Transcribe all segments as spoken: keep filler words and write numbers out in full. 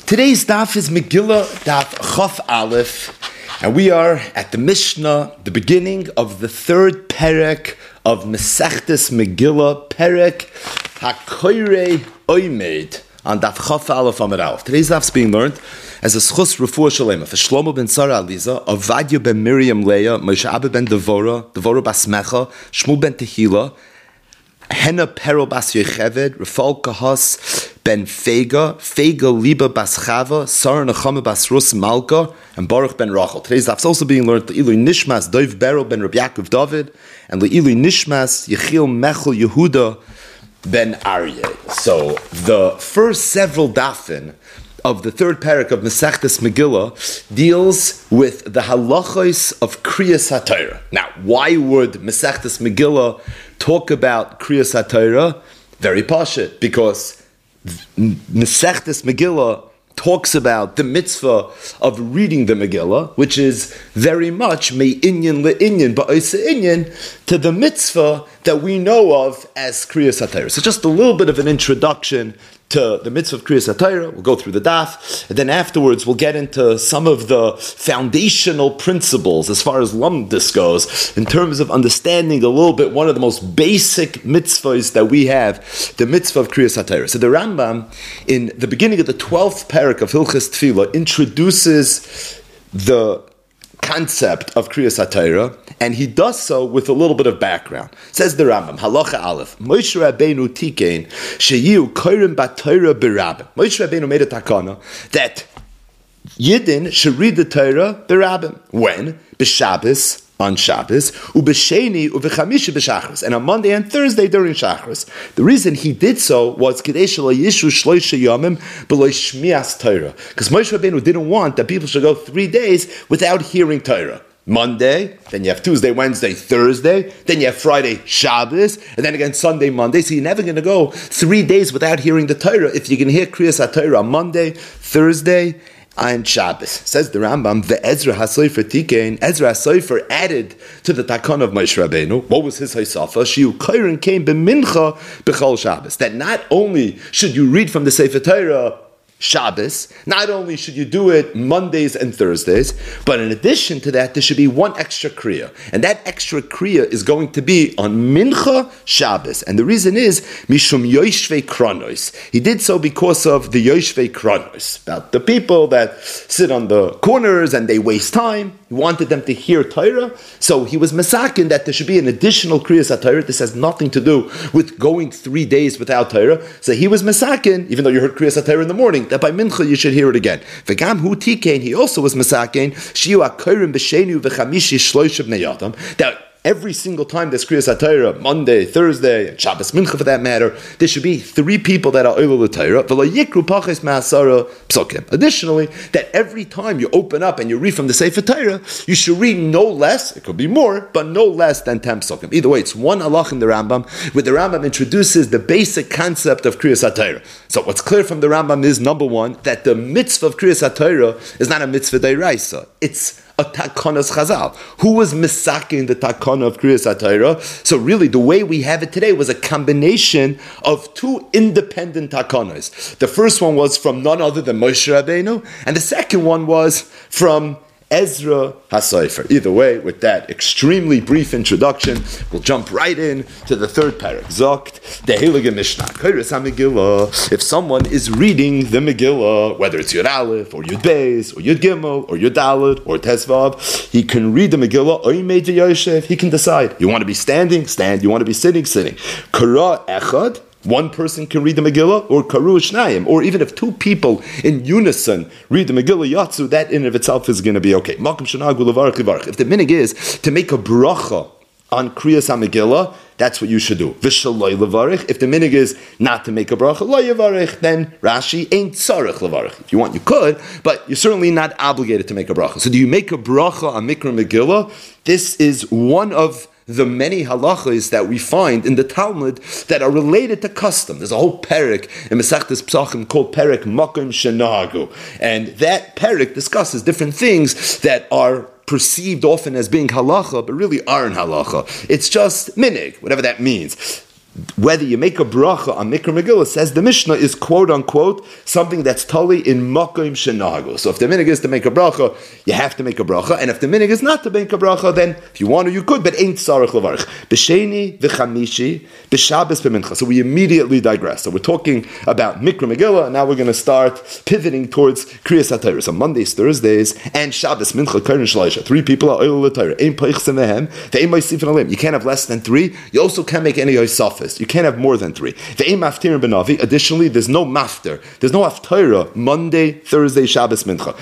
Today's daf is Megillah daf Chaf Aleph, and we are at the Mishnah, the beginning of the third perek of Masechtes Megillah, perek HaKoirei Oimed, on daf Chaf Aleph Amud Aleph. Today's daf is being learned as a schus refuah shalema for Shlomo ben Sarah Aliza, Ovadia ben Miriam Leah, Moshe Abba ben Devora, Devora bas Mecha, Shmuel ben Tehila, Henna Pero bas Yecheved, Rafal Kahas ben Fega, Fega Liba bas Chava, Sarah Nechama bas Rus Malka, and Baruch ben Rachel. Today's daf is also being learned to Ilui Nishmas Dov Bero ben Rabbi Yaakov David, and Ilui Nishmas Yechiel Mechel Yehuda ben Aryeh. So the first several dafin of the third parak of Masechtes Megillah deals with the halachos of Kriyas HaTorah. Now, why would Masechtes Megillah talk about Kriyas HaTorah? Very pashut, because Masechtes Megillah talks about the mitzvah of reading the Megillah, which is very much me'inyan le'inyan, ba'osa inyan, to the mitzvah that we know of as Kriyas HaTorah. So just a little bit of an introduction to the mitzvah of Kriyas HaTorah. We'll go through the daf, and then afterwards we'll get into some of the foundational principles as far as lumdis goes, in terms of understanding a little bit one of the most basic mitzvahs that we have, the mitzvah of Kriyas HaTorah. So the Rambam, in the beginning of the twelfth parak of Hilchas Tefillah, introduces the concept of Kriyas HaTorah, and he does so with a little bit of background. Says the Rambam, Halacha Aleph, Moshe Rabbeinu tikein sheyiu korim b'Torah b'Rabbim. Moshe Rabbeinu made a takana that Yidden should read the Torah b'Rabbim. When? B'Shabbos, on Shabbos, u'b'Sheni u'b'Chamishi b'Shachris, and on Monday and Thursday during Shachris. The reason he did so was Kidei shelo yishu shloisha yamim b'lo shmias Torah, because Moshe Rabbeinu didn't want that people should go three days without hearing Torah. Monday, then you have Tuesday, Wednesday, Thursday, then you have Friday, Shabbos, and then again Sunday, Monday. So you're never going to go three days without hearing the Torah if you can hear Kriyas HaTorah on Monday, Thursday, and Shabbos. Says the Rambam, the Ezra HaSofer Tikein, Ezra HaSofer added to the Takon of Moshe Rabbeinu. What was his Haisafa? Shiu Kairin came b'mincha b'chol Shabbos. That not only should you read from the Sefer Torah Shabbos, not only should you do it Mondays and Thursdays, but in addition to that, there should be one extra kriya. And that extra kriya is going to be on Mincha Shabbos. And the reason is, Mishum Yoshvei Kronos. He did so because of the Yoshvei Kronos, about the people that sit on the corners and they waste time. He wanted them to hear Torah. So he was masakin that there should be an additional Kriyas HaTorah. This has nothing to do with going three days without Torah. So he was masakin, even though you heard Kriyas HaTorah in the morning, that by Mincha you should hear it again. V'gam hu tikein, he also was masakin, shiu akorim b'shenu v'chamishi shloish b'nei adam, that every single time there's Kriyas HaTorah, Monday, Thursday, and Shabbos Mincha for that matter, there should be three people that are oil l'Torah. V'lo yikru pachis ma'asara psukim. Additionally, that every time you open up and you read from the Sefer Torah, you should read no less, it could be more, but no less than ten psukim. Either way, it's one halach in the Rambam, where the Rambam introduces the basic concept of Kriyas HaTorah. So what's clear from the Rambam is, number one, that the mitzvah of Kriyas HaTorah is not a mitzvah d'oraisa. It's a takonas chazal. Who was misaking the takana of Kriyas HaTorah? So really, the way we have it today was a combination of two independent takanas. The first one was from none other than Moshe Rabbeinu, and the second one was from Ezra HaSofer. Either way, with that extremely brief introduction, we'll jump right in to the third parak. Zokt, the Heilige Mishnah. Koros HaMegillah. If someone is reading the Megillah, whether it's Yud Aleph, or Yud Beis, or Yud Gimel, or Yud Dalet, or Tesvav, he can read the Megillah, Oimei Yoshev. He can decide. You want to be standing? Stand. You want to be sitting? Sitting. Kara Echad. One person can read the Megillah, or Karu Shnayim, or even if two people in unison read the Megillah Yatsu, that in of itself is going to be okay. If the minig is to make a bracha on Kriyas HaMegillah, that's what you should do. Vishaloi levarich. If the minig is not to make a bracha, lo yavarich, then Rashi ain't tzarich levarich. If you want, you could, but you're certainly not obligated to make a bracha. So do you make a bracha on Mikra Megillah? This is one of the many halachas that we find in the Talmud that are related to custom. There's a whole perek in Masechtes Pesachim called perek Makom Shenahagu, and that perek discusses different things that are perceived often as being halacha, but really aren't halacha. It's just minig, whatever that means. whether you make a bracha on Mikra Megillah, says the Mishnah, is quote-unquote something that's totally in Makom Shenahagu. So if the minig is to make a bracha, you have to make a bracha, and if the minig is not to make a bracha, then if you want to, you could, but ain't tzarich levarich. B'sheni v'chamishi, b'shabes b'mincha. So we immediately digress. So we're talking about Mikra Megillah, and now we're going to start pivoting towards Kriyas HaTorah. So Mondays, Thursdays, and Shabbos, Mincha, Karen, Shloisha. Three people are oil l'Torah. Ein peichsem mehem, ve'ein moisifin alim. You can't have less than three. You also can't make any yosaf. You can't have more than three. Additionally, there's no mafter. There's no haftarah Monday, Thursday, Shabbos, Mincha.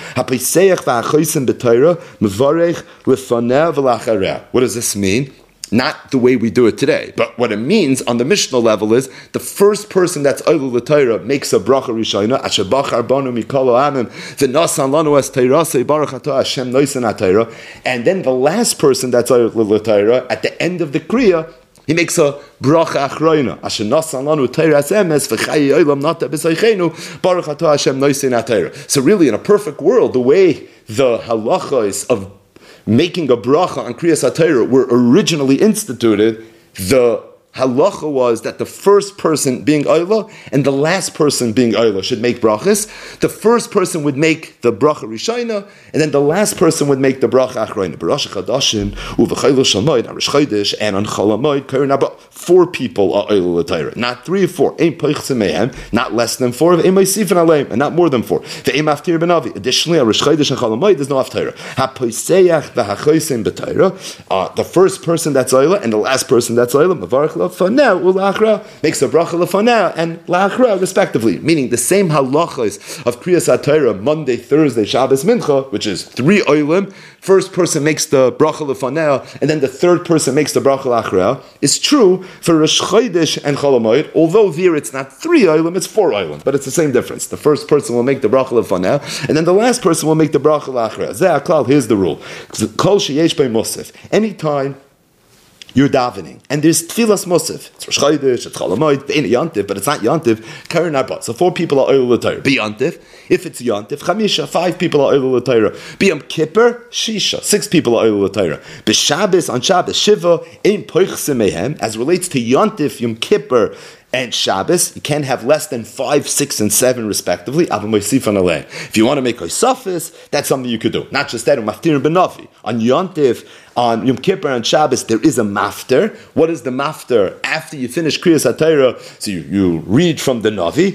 What does this mean? Not the way we do it today, but what it means on the Mishnah level is the first person that's Oilul L'Torah makes a bracha rishayna, Asher bachar banu mikol ha'amim, v'nasan lanu es teirasei baruch atah Hashem noisan ha'Torah, and then the last person that's Oilul L'Torah at the end of the kriya, he makes a bracha achroina. Asher nasan lanu teiras emes v'chayi olam nata b'saychenu baruch atah Hashem noisan ha'Torah. So really, in a perfect world, the way the halachos of making a bracha on Kriyas HaTorah were originally instituted, the halacha was that the first person being Oyla and the last person being Oyla should make brachas. The first person would make the bracha Rishayna, and then the last person would make the bracha Achroina. B'Rosh Chodashim, u'v'chaylo Shalmoid, on Rosh Chodesh, and on Chol HaMoed, Karen Abba. Four people are Oyla L'Torah, not three or four. Ein peichsem mehem, not less than four. Ein moisifin aleim, and not more than four. Ve'ein maftir b'navi. Additionally, on Rosh Chodesh and Chol HaMoed, there's no haftarah. Ha'poiseach v'hachosim b'Torah. The first person that's Oyla and the last person that's Oyla, Mavarach Lafanah ulachra, makes a bracha lafanah and lachra respectively, meaning the same halachos of Kriyas HaTorah Monday, Thursday, Shabbos, Mincha, which is three oilim. First person makes the bracha lafanah, and then the third person makes the bracha lachra. Is true for Rosh Chodesh and Chol HaMoed, although there it's not three oilim, it's four oilim, but it's the same difference. The first person will make the bracha lafanah, and then the last person will make the bracha lachra. Zeh haklal. Here's the rule: Kol sheyesh bei musaf. Anytime you're davening, and there's tfilas musaf. It's Rosh Chodesh, it's Chol HaMoed, it ain't a Yontif, but it's not Yontif. Karen Arba. So four people are Oilul L'Torah. Be Yontif. If it's Yontif, Chamisha, five people are Oilul L'Torah. Be Yom Kippur, Shisha, six people are Oilul L'Torah. Be Shabbos, on Shabbos, Shiva, Ein Poichsem Mehem, as relates to Yontif, Yom Kippur, and Shabbos, you can't have less than five, six, and seven, respectively. If you want to make Osafis, that's something you could do. Not just that, Maftir Benavi. On Yontif, on Yom Kippur and Shabbos, there is a mafter. What is the mafter? After you finish Kriyas HaTorah, so you, you read from the Navi,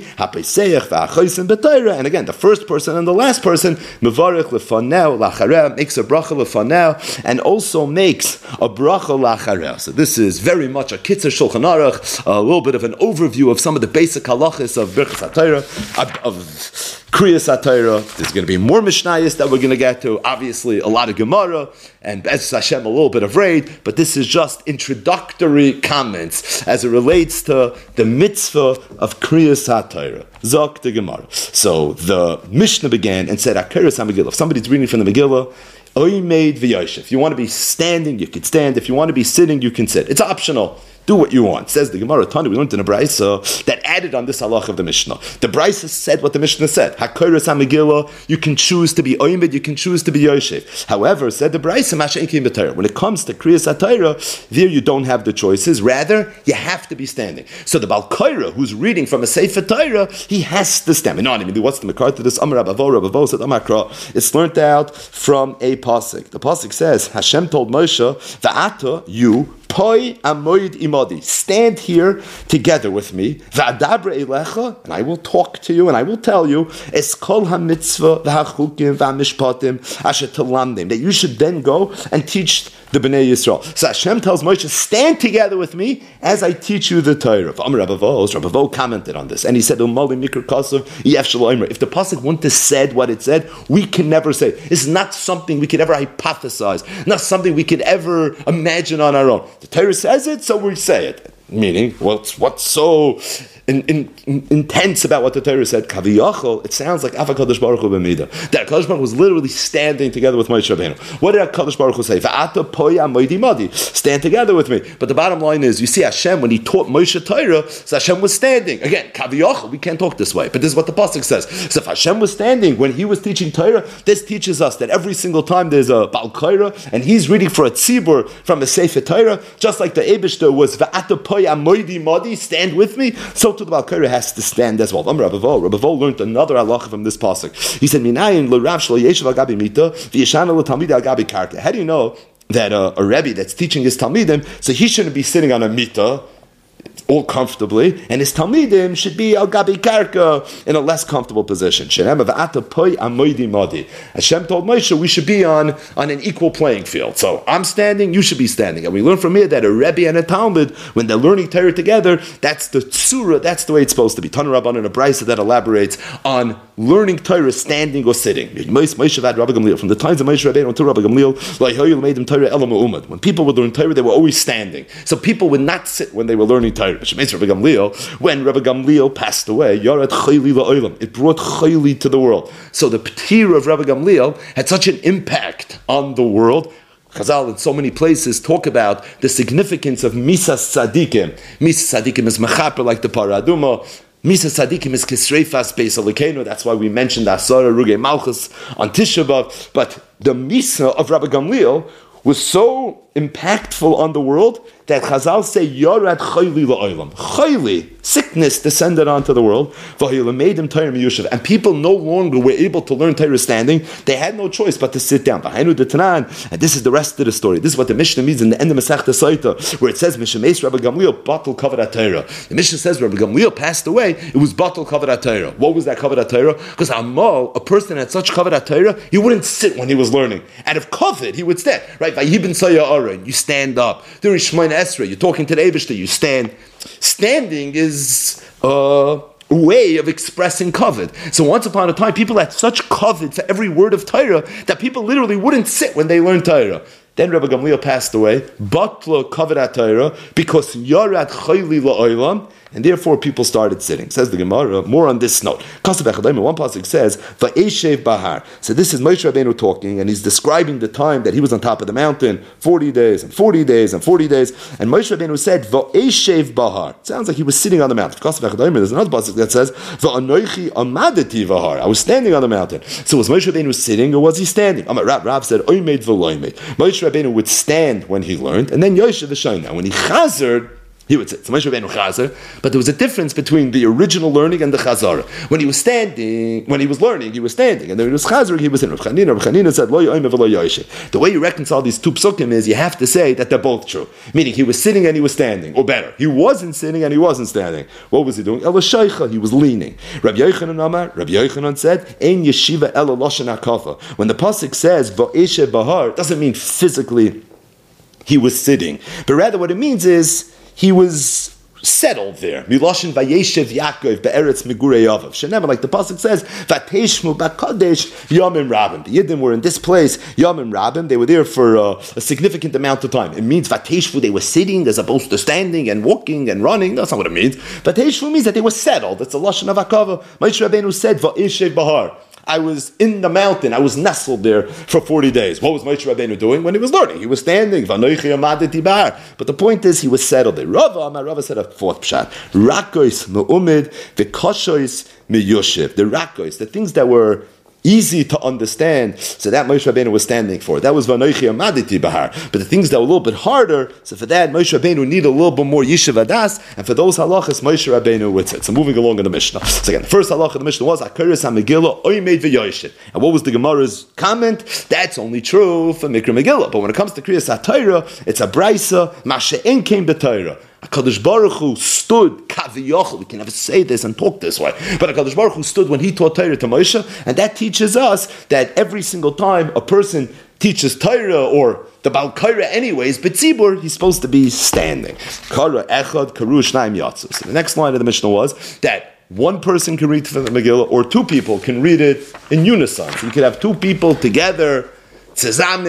and again, the first person and the last person, Mevarech Lefanel Lachareh, makes a bracha Lefanel, and also makes a bracha Lachareh. So this is very much a Kitzur Shulchan Aruch, a little bit of an overview of some of the basic halachas of Birchas HaTorah, of, of Kriyas HaTorah. There's going to be more Mishnayos that we're going to get to. Obviously, a lot of Gemara, and Be'ez Hashem, a little bit of Raid, but this is just introductory comments as it relates to the mitzvah of Kriyas HaTorah. Zok the Gemara. So the Mishnah began and said, Akeres HaMegillah. If somebody's reading from the Megillah, Oimeid v'yoshev. If you want to be standing, you can stand. If you want to be sitting, you can sit. It's optional. Do what you want. Says the Gemara Tani, we learned in a Braisa that added on this halach of the Mishnah. The Braisa said what the Mishnah said. HaKoros HaMegillah, you can choose to be Oimid, you can choose to be Yoshev. However, said the Braisa, Masha'enkim b'Torah. When it comes to Kriyas HaTorah, there you don't have the choices. Rather, you have to be standing. So the Baal Koira, who's reading from a Sefer Torah, he has to stand. No, I mean, what's the Makar to this? Amar Rabavo, Rabavo said Amakra. It's learned out from a pasuk. The pasuk says, Hashem told Moshe, Va'ata, you, Poi amoid imadi. Stand here together with me. Va'adabra elecha, and I will talk to you, and I will tell you, es kol ha-mitzvah v'ha-chukim v'ha-mishpatim asher talamdim, that you should then go and teach the Bnei Yisrael. So Hashem tells Moshe, stand together with me as I teach you the Torah. Amar Rabavo, Rabavo commented on this, and he said, if the pasuk wouldn't have said what it said, we can never say. It's not something we could ever hypothesize, not something we could ever imagine on our own. The Torah says it, so we say it. Meaning, what's what's so in, in, in, intense about what the Torah said, Kaviyachol, it sounds like Ava Kadosh Baruch Hu b'mida. That Kadosh Baruch Hu was literally standing together with Moshe Rabbeinu. What did Kadosh Baruch Hu say? Va'ata poya moidi madi. Stand together with me. But the bottom line is, you see Hashem, when he taught Moshe Torah, so Hashem was standing. Again, Kaviyachol, we can't talk this way, but this is what the Pasuk says. So if Hashem was standing when he was teaching Torah, this teaches us that every single time there's a Baal Korah, and he's reading for a tzibur from a Sefer Torah, just like the Eibishter was Va'ata poya moidi madi, stand with me, so to the Baal Korah has to stand as well. Rabbi Vol, Rabbi Vol learned another halacha from this pasuk. He said, "Minayin l'rav shlo yeshiv al gabi mita v'yeshana l'talmid al gabi karka." How do you know that uh, a rebbe that's teaching his talmidim, so he shouldn't be sitting on a mita all comfortably, and his talmidim should be al gabi karka in a less comfortable position. Hashem told Moshe we should be on, on an equal playing field. So I'm standing, you should be standing. And we learn from here that a rebbe and a talmid, when they're learning Torah together, that's the tzura, that's the way it's supposed to be. Tana Rabban and a brisa that elaborates on learning Torah standing or sitting. From the times of Moshe Rabbeinu until Rabbi Gamliel, made them Torah elam u'umad. When people would learn Torah, they were always standing. So people would not sit when they were learning Torah. Rabbi Gamliel, when Rabbi Gamliel passed away, Yared Chayli la'olam, it brought Chayli to the world. So the P'tir of Rabbi Gamliel had such an impact on the world. Chazal in so many places talk about the significance of Misas Tzadikim. Misas Tzadikim is mechaper like the Paraduma. Misas Tzadikim is Kisreifas Beis Elokeinu. That's why we mentioned Asara Ruge Malchus on Tisha B'Av. But the Misa of Rabbi Gamliel was so impactful on the world that Chazal say Yorad Chayli la'olam. Chayli, sickness descended onto the world. And people no longer were able to learn Torah standing. They had no choice but to sit down. And this is the rest of the story. This is what the Mishnah means in the end of Masechta Saita, where it says Mishemes Rabbi Gamliel batal kavod Torah. The Mishnah says Rabbi Gamliel passed away. It was batal kavod Torah. What was that kavod Torah? Because Amal, a person had such kavod Torah, he wouldn't sit when he was learning. Out of kavod, he would stand. Right? Vayibin Sayah Aaron, you stand up. During Shemona Esrei, you're talking to the Eibishter, you stand. Standing is uh, a way of expressing kavod. So once upon a time, people had such kavod for every word of Torah that people literally wouldn't sit when they learned Torah. Then Rabbi Gamliel passed away, batla kavod Torah, because yarat chayli la'olam, and therefore people started sitting. Says the Gemara, more on this note. One pasuk says, Va'eshev bahar. So this is Moshe Rabbeinu talking, and he's describing the time that he was on top of the mountain, forty days, and forty days, and forty days, and Moshe Rabbeinu said, Va'eshev bahar. It sounds like he was sitting on the mountain. There's another pasuk that says, Va'anoichi amadati bahar. I was standing on the mountain. So was Moshe Rabbeinu sitting, or was he standing? Rav, Rav said, Oymed v'loymed. Moshe Rabbeinu would stand when he learned, and then Yoshe v'shayna. When he chazered, he would say, so Moshe Rabbeinu chazer, but there was a difference between the original learning and the chazara. When he was standing, when he was learning, he was standing, and then when he was chazering, he was in. Rav Chanina, Rav Chanina said, Lo yoyme v'lo yoyshe. The way you reconcile these two psukim is you have to say that they're both true. Meaning he was sitting and he was standing, or better, he wasn't sitting and he wasn't standing. What was he doing? Ela shaycha, he was leaning. Rabbi Yochanan Amar, Rabbi Yochanan said, Ein yeshiva ela loshen hakafa. When the pasuk says va'eshe bahar, it doesn't mean physically he was sitting, but rather what it means is he was settled there. Miloshin vayeshev Yaakov be'eretz migurei avav. Shenever, like the pasuk says, vateshmu b'kadesh yamim rabim. The Yidden were in this place yamim rabim. They were there for uh, a significant amount of time. It means vateshvu, they were sitting as opposed to standing and walking and running. That's not what it means. Vateshvu means that they were settled. It's a lashon of akava. Moshe Rabbeinu said va'eshev bahar. I was in the mountain. I was nestled there for forty days. What was Moshe Rabbeinu doing when he was learning? He was standing. But the point is, he was settled there. Rava, my Rava said a fourth pshat. Rakois me'umid v'koshois me'yoshev. The rakois, the things that were easy to understand, so that Moshe Rabbeinu was standing for. That was Vanoichi Amaditi Bahar. But the things that were a little bit harder, so for that Moshe Rabbeinu needed a little bit more Yishuv Adas, and for those halachas Moshe Rabbeinu would sit. So moving along in the Mishnah. So again, the first halacha of the Mishnah was Akeres HaMegillah Oimed V'Yoshit. And what was the Gemara's comment? That's only true for Mikra Megillah. But when it comes to Kriyas HaTorah, it's a Braisa, Mashe'en Kein B'Torah. HaKadosh Baruch Hu stood, Kaviyochel, we can never say this and talk this way, but HaKadosh Baruch Hu stood when he taught Torah to Moshe, and that teaches us that every single time a person teaches Torah, or the Baal Korah anyways, but Tzibur, he's supposed to be standing. Kara Echad Karu Shnaim Yatzu. So the next line of the Mishnah was that one person can read from the Megillah, or two people can read it in unison. So you could have two people together, Tzezamin,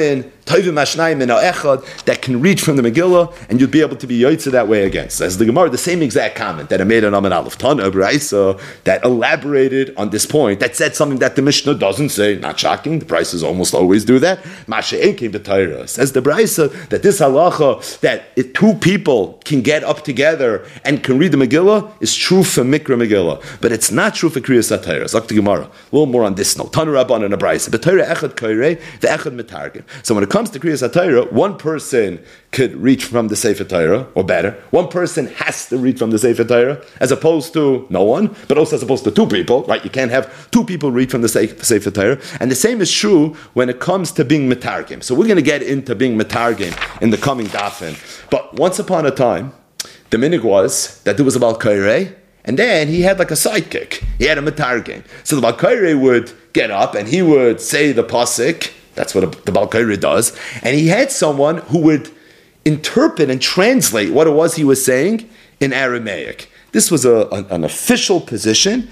Tovim Ashnayim Min Ha'echad, that can reach from the Megillah, and you'd be able to be Yotzeh that way again. Says the Gemara, the same exact comment that I made on Amud Aleph. Tana Braisa that elaborated on this point, that said something that the Mishnah doesn't say. Not shocking, the Braisos almost always do that. Mashe came to Torah. Says the Braisa that this halacha, that if two people can get up together and can read the Megillah, is true for Mikra Megillah. But it's not true for Kriyas HaTorah. Zok the Gemara. A little more on this note. Tana Rabban and a Braisa. But Torah echad koirei, the echad mitargim. So when it comes to Kriyas HaTorah, one person could reach from the Sefer Torah, or better, one person has to read from the Sefer Torah, as opposed to no one, but also as opposed to two people, right? You can't have two people read from the Sefer Torah. And the same is true when it comes to being mitargim. So we're going to get into being mitargim in the coming dafin. But once upon a time, the minig was that there was a Bal Koirei, and then he had like a sidekick. He had a mitargim. So the Bal Koirei would get up and he would say the pasuk. That's what the Bal Koirei does. And he had someone who would interpret and translate what it was he was saying in Aramaic. This was a, a, an official position.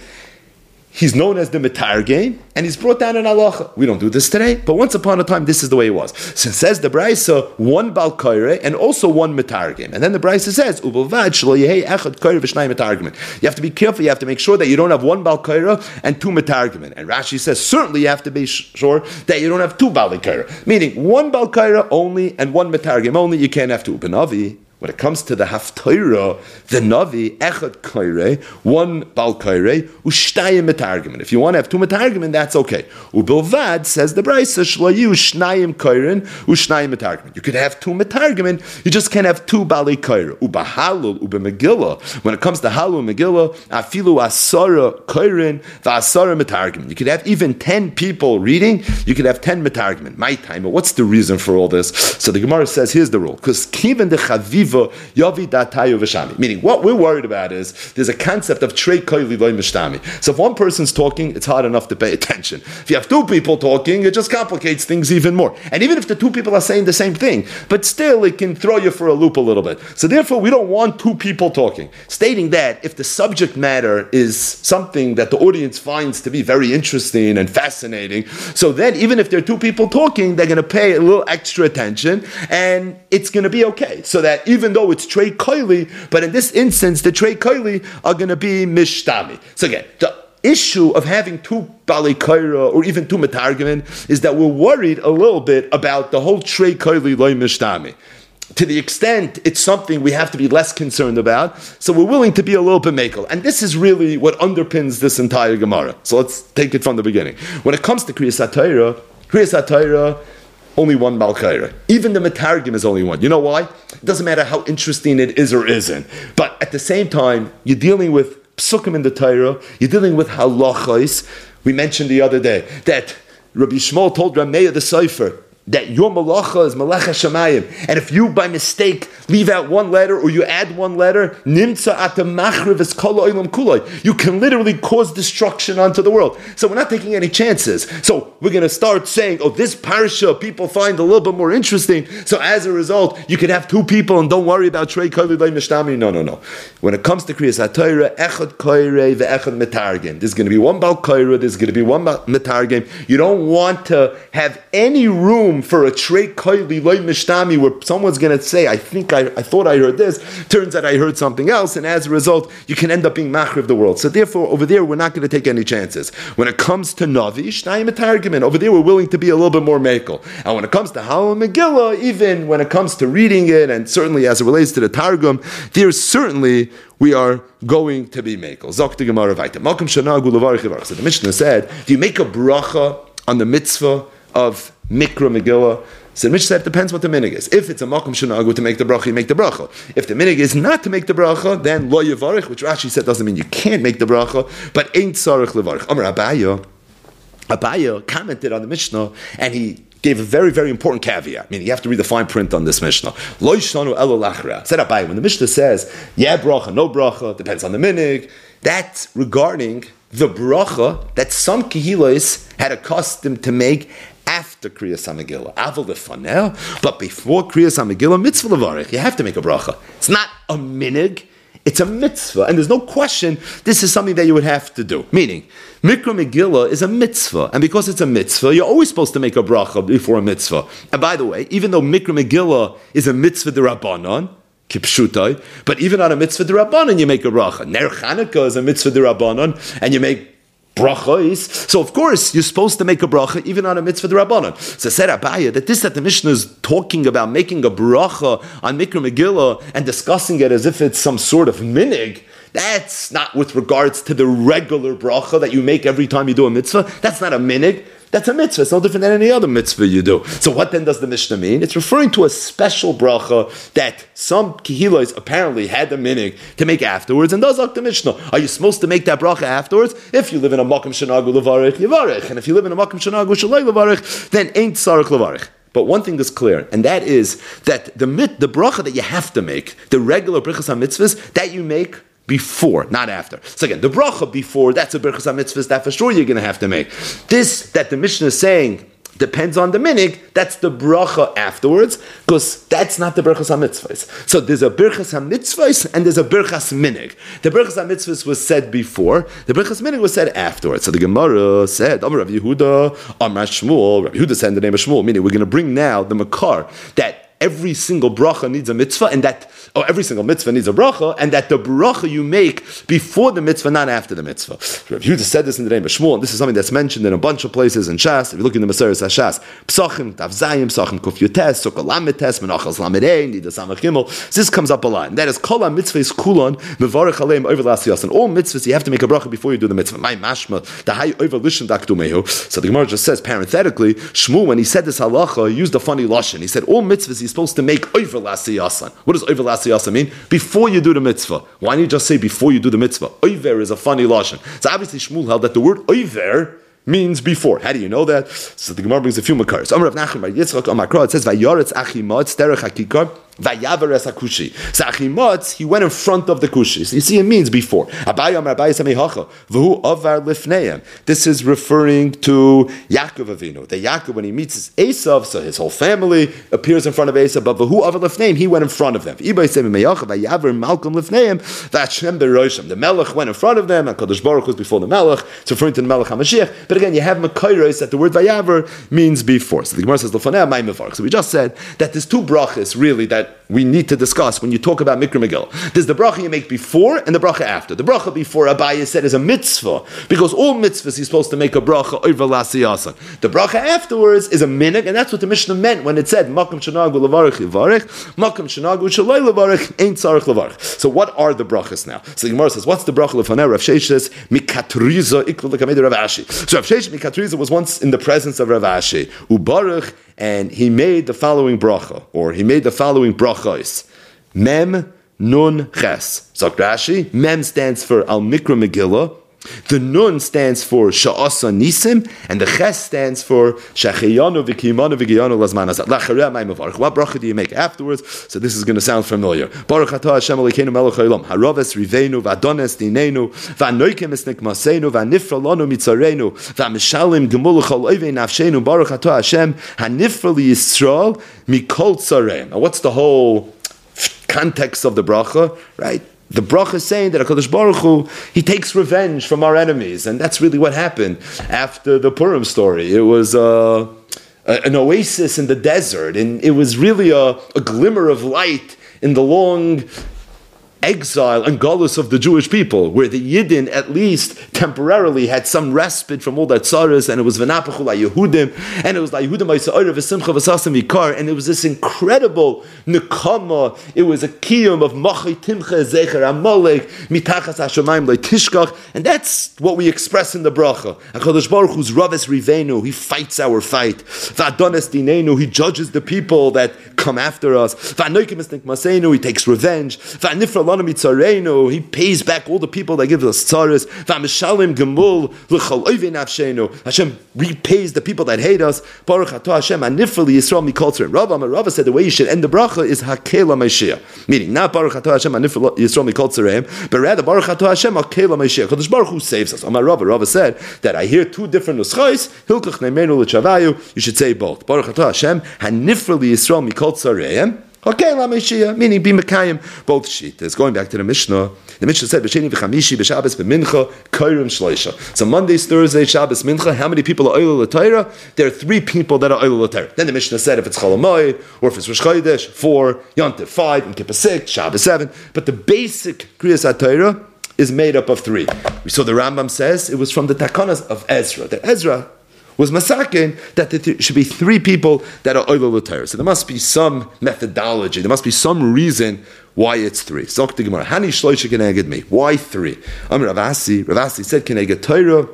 He's known as the Mitargim, and he's brought down in halacha. We don't do this today, but once upon a time, this is the way it was. So it says the Braisa, one Bal Koirei and also one Mitargim. And then the Braisa says, Ubelvad shelo yehei echad koirei v'shnai mitargim. You have to be careful, you have to make sure that you don't have one Bal Koirei and two Mitargim. And Rashi says, certainly you have to be sure that you don't have two Bal Koirei. Meaning, one Bal Koirei only and one Mitargim only, you can't have two. Benavi, when it comes to the Haftorah, the Navi, Echad Koirei, one Bal Koirei, Ushtayim Mitargim. If you want to have two Mitargim, that's okay. Ubilvad, says the Braisa, Shloyu Shnayim Koirin, Ushnayim Mitargim. You could have two Mitargim, you just can't have two Bali Koirei. Ubahalul, Ubemegillah. When it comes to Halul Megillah, Afilu Asara Koirin, Vasara Mitargim. You could have even ten people reading, you could have ten Mitargim. My time, what's the reason for all this? So the Gemara says, here's the rule. Because Kivan de Chaviv Yavi Datayu Vashami. Meaning, what we're worried about is there's a concept of Trei Koili Loi Mishtami. So if one person's talking, it's hard enough to pay attention. If you have two people talking, it just complicates things even more. And even if the two people are saying the same thing, but still it can throw you for a loop a little bit. So therefore, we don't want two people talking. Stating that if the subject matter is something that the audience finds to be very interesting and fascinating, so then even if there are two people talking, they're going to pay a little extra attention, and it's going to be okay. So that even Even though it's Trei Koili, but in this instance, the Trei Koili are going to be Mishtami. So again, the issue of having two Bali Koira or even two Mitargimin is that we're worried a little bit about the whole Trei Koili Loi Mishtami. To the extent it's something we have to be less concerned about, so we're willing to be a little bit makel. And this is really what underpins this entire Gemara. So let's take it from the beginning. When it comes to Kriyas HaTorah, Kriyas HaTorah, only one Bal Koirei. Even the Mitargim is only one. You know why? It doesn't matter how interesting it is or isn't. But at the same time, you're dealing with psukim in the Torah, you're dealing with halachos. We mentioned the other day that Rabbi Shmuel told Rameya the Sefer that your malacha is malacha shamayim, and if you by mistake leave out one letter or you add one letter, nimtza atam machriv es kol olam kulay. You can literally cause destruction onto the world. So we're not taking any chances. So we're going to start saying, oh, this parsha people find a little bit more interesting. So as a result, you could have two people and don't worry about trei koili lei mishtami. No, no, no. When it comes to Kriyas HaTorah, echad koirei ve'echad mitargim. There's going to be one Bal Koirei. There's going to be one mitargim. You don't want to have any room for a trei koili loi mishtami where someone's going to say, I think I, I thought I heard this, turns out I heard something else, and as a result, you can end up being machriv the world. So therefore, over there, we're not going to take any chances. When it comes to Navi, Shnai Mitargimin, over there, we're willing to be a little bit more mekel. And when it comes to Halal Megillah, even when it comes to reading it, and certainly as it relates to the Targum, there's certainly we are going to be mekel. Zok the Gemara Vayta. Malkum Shanagu Levarich Levarich. So the Mishnah said, do you make a bracha on the mitzvah of Mikra Megillah? So the Mishnah said it depends what the minig is. If it's a makom shenagu to make the bracha, you make the bracha. If the minig is not to make the bracha, then lo yevarich, which Rashi said doesn't mean you can't make the bracha, but ain't tzarich levarich. Amar Abaya, Abaya commented on the Mishnah, and he gave a very, very important caveat. I mean, you have to read the fine print on this Mishnah. Lo yishanu elo lachra. Said Abaya, when the Mishnah says, yeah bracha, no bracha, depends on the minig, that's regarding the bracha that some kehilos had a custom to make after Kriyas HaMegillah, Aval Lefanel, but before Kriyas HaMegillah, mitzvah levarich, you have to make a bracha. It's not a minig, It's a mitzvah, and there's no question this is something that you would have to do. Meaning, Mikra Megillah is a mitzvah, and because it's a mitzvah, you're always supposed to make a bracha before a mitzvah. And by the way, even though Mikra Megillah is a mitzvah d'Rabbanan, kipshutai, but even on a mitzvah d'Rabbanan you make a bracha. Ner Chanukah is a mitzvah d'Rabbanan, and you make brachos. So of course you're supposed to make a bracha even on a mitzvah d'Rabbanan. So said Abaya that this that the Mishnah is talking about making a bracha on Mikra Megillah and discussing it as if it's some sort of minig. That's not with regards to the regular bracha that you make every time you do a mitzvah. That's not a minig. That's a mitzvah. It's no different than any other mitzvah you do. So what then does the Mishnah mean? It's referring to a special bracha that some kihilos apparently had the minig to make afterwards. And does like the Mishnah. Are you supposed to make that bracha afterwards? If you live in a makom shenagu levarich, yivarich. And if you live in a makom shenagu shalei levarich, then ain't tzarich levarich. But one thing is clear, and that is that the mit, the bracha that you have to make, the regular brachas ha-mitzvahs, that you make before, not after. So again, the bracha before, that's a brachas ha-mitzvahs that for sure you're going to have to make. This that the Mishnah is saying depends on the minig, that's the bracha afterwards, because that's not the brachas ha-mitzvahs. So there's a brachas ha-mitzvahs and there's a brachas minig. The brachas ha-mitzvahs was said before, the brachas minig was said afterwards. So the Gemara said, Amar Rav Yehuda, Amar Shmuel, Rav Yehuda said in the name of Shmuel, meaning we're going to bring now the makar, that every single bracha needs a mitzvah, and that, or every single mitzvah needs a bracha, and that the bracha you make before the mitzvah, not after the mitzvah. Rav Yehuda said this in the name of Shmuel, and this is something that's mentioned in a bunch of places in Shas. If you look in the Maseres HaShas, Psachim, Tav Zayim, Psachim Kuf Yotes, Sukkah Lamed Tes, Menachas Lamed Ein, Nida Samach Gimel. This comes up a lot, and that is Kol HaMitzvahs Kulon, Mevarech Aleim Over Lasiyas. And all mitzvahs, you have to make a bracha before you do the mitzvah. My mashma, the high over Lishon Daktumehu. So the Gemara just says, parenthetically, Shmuel, when he said this halacha, he used a funny lashon. He said, all mitzvahs he's supposed to make over lasiyasan. What does over lasiyasan mean? Before you do the mitzvah. Why don't you just say before you do the mitzvah? Over is a funny lashon. So obviously Shmuel held that the word over means before. How do you know that? So the Gemara brings a few makars. Amar Rav Nachman bar Yitzchak Amar Kra, it says Vayoretz Achimot Derech HaKikar Vayaveres HaKushi. So Achimot, he went in front of the Kushi. So you see it means before. Abaye Amar Abaye Samei Hacha V'hu Avar Lifneim. This is referring to Yaakov Avinu. That Yaakov, when he meets Esav, so his whole family appears in front of Esav, but V'hu Avar Lifneim, he went in front of them. Ibay Samei Hacha Vayaver Malcolm Lifneim V'Hashem Beroshim. The Melech went in front of them, and Kadosh Baruch was before the Melech. It's referring to the Melech HaMashiach. But again, you have Makairos that the word Vayaver means before. So the Gemara says, L'fanei Mai Mevarch. So we just said that there's two brachas really that we need to discuss when you talk about Mikra Megillah. There's the bracha you make before and the bracha after. The bracha before, Abaye said, is a mitzvah, because all mitzvahs you're supposed to make a bracha over lasiyasan. The bracha afterwards is a minig, and that's what the Mishnah meant when it said, Makam shenagu levarich yivarich, Makam shenagu shaloi levarich, ain't tzarich levarich. So what are the brachas now? So the Gemara says, what's the bracha lefanei? Rav Sheish says, Mikatriza iklu l'kamei Rav Ashi. So Rav Sheish Mikatriza was once in the presence of Rav Ashi, Ubarich, and he made the following bracha, or he made the following brachos. Mem Nun Ches. So Rashi, Mem stands for Al Mikra Megillah, the Nun stands for Sha'asa Nisim, and the Ches stands for Shachiyanu V'kiyimanu V'giyanu Lazman Azat. Lachareh Mai Mevarch. What bracha do you make afterwards? So this is going to sound familiar. Baruch Atah Hashem Elokeinu Melech Haolam, Haraves Riveinu V'Adones Dinenu V'Anoikem Es Nikmasenu V'Nifra Lanu Mitzarenu V'Mishalim Gemul Chol Oivei Nafshenu Baruch Atah Hashem Hanifra Li Yisrael Mikol Tzareim. Now what's the whole context of the bracha? Right? The bracha is saying that HaKadosh Baruch Hu, he takes revenge from our enemies, and that's really what happened after the Purim story. It was uh, a, an oasis in the desert, and it was really a, a glimmer of light in the long exile and galus of the Jewish people, where the Yidden at least temporarily had some respite from all that tzaras, and it was v'napachu la'Yehudim, and it was la'Yehudim ha'yisa'orev v'simcha v'sasam v'ikar, and it was this incredible nekama. It was a kiyum of machay timcha zecher amalek mitachas hashamayim le'tishkach, and that's what we express in the bracha. HaKadosh Baruch Hu's Raves Riveinu, he fights our fight. V'adones dinenu, he judges the people that come after us. V'anoikim es nikmasenu, he takes revenge. V'anifra he pays back all the people that give us tzaras. Hashem repays the people that hate us. Baruch atah Hashem anifra li Yisrael mikol tzarei. Rava Rava said the way you should end the bracha is hakel HaMashiach, meaning not Baruch atah Hashem anifra Yisrael mikol tzarei, but rather Baruch atah Hashem hakel HaMashiach. Kadosh Baruch Hu saves us. Amar Rava Rava said that I hear two different nuschais. Hilkach neimenu l'chavayu. You should say both. Baruch atah Hashem hanifra li Yisrael mikol tzarei. Okay, la Meshia, meaning be Mekayim, both Shitas. Going back to the Mishnah, the Mishnah said, B'sheni v'chamishi, b'Shabbos, b'mincha, kairim shleisha. So Mondays, Thursdays, Shabbos, mincha, how many people are oil l'Torah? There are three people that are oil l'Torah. Then the Mishnah said, if it's Cholamoid, or if it's Rosh Chodesh, four, Yontif, five, and Kippur, six, Shabbos, seven. But the basic Kriyas HaTorah is made up of three. So the Rambam says it was from the Takanas of Ezra. That Ezra was masakin that there should be three people that are oil l'Torah. So there must be some methodology. There must be some reason why it's three. Zok the Gemara. Hani shloisha keneged me. Why three? Amar Rav Asi. Rav Asi said keneged Torah,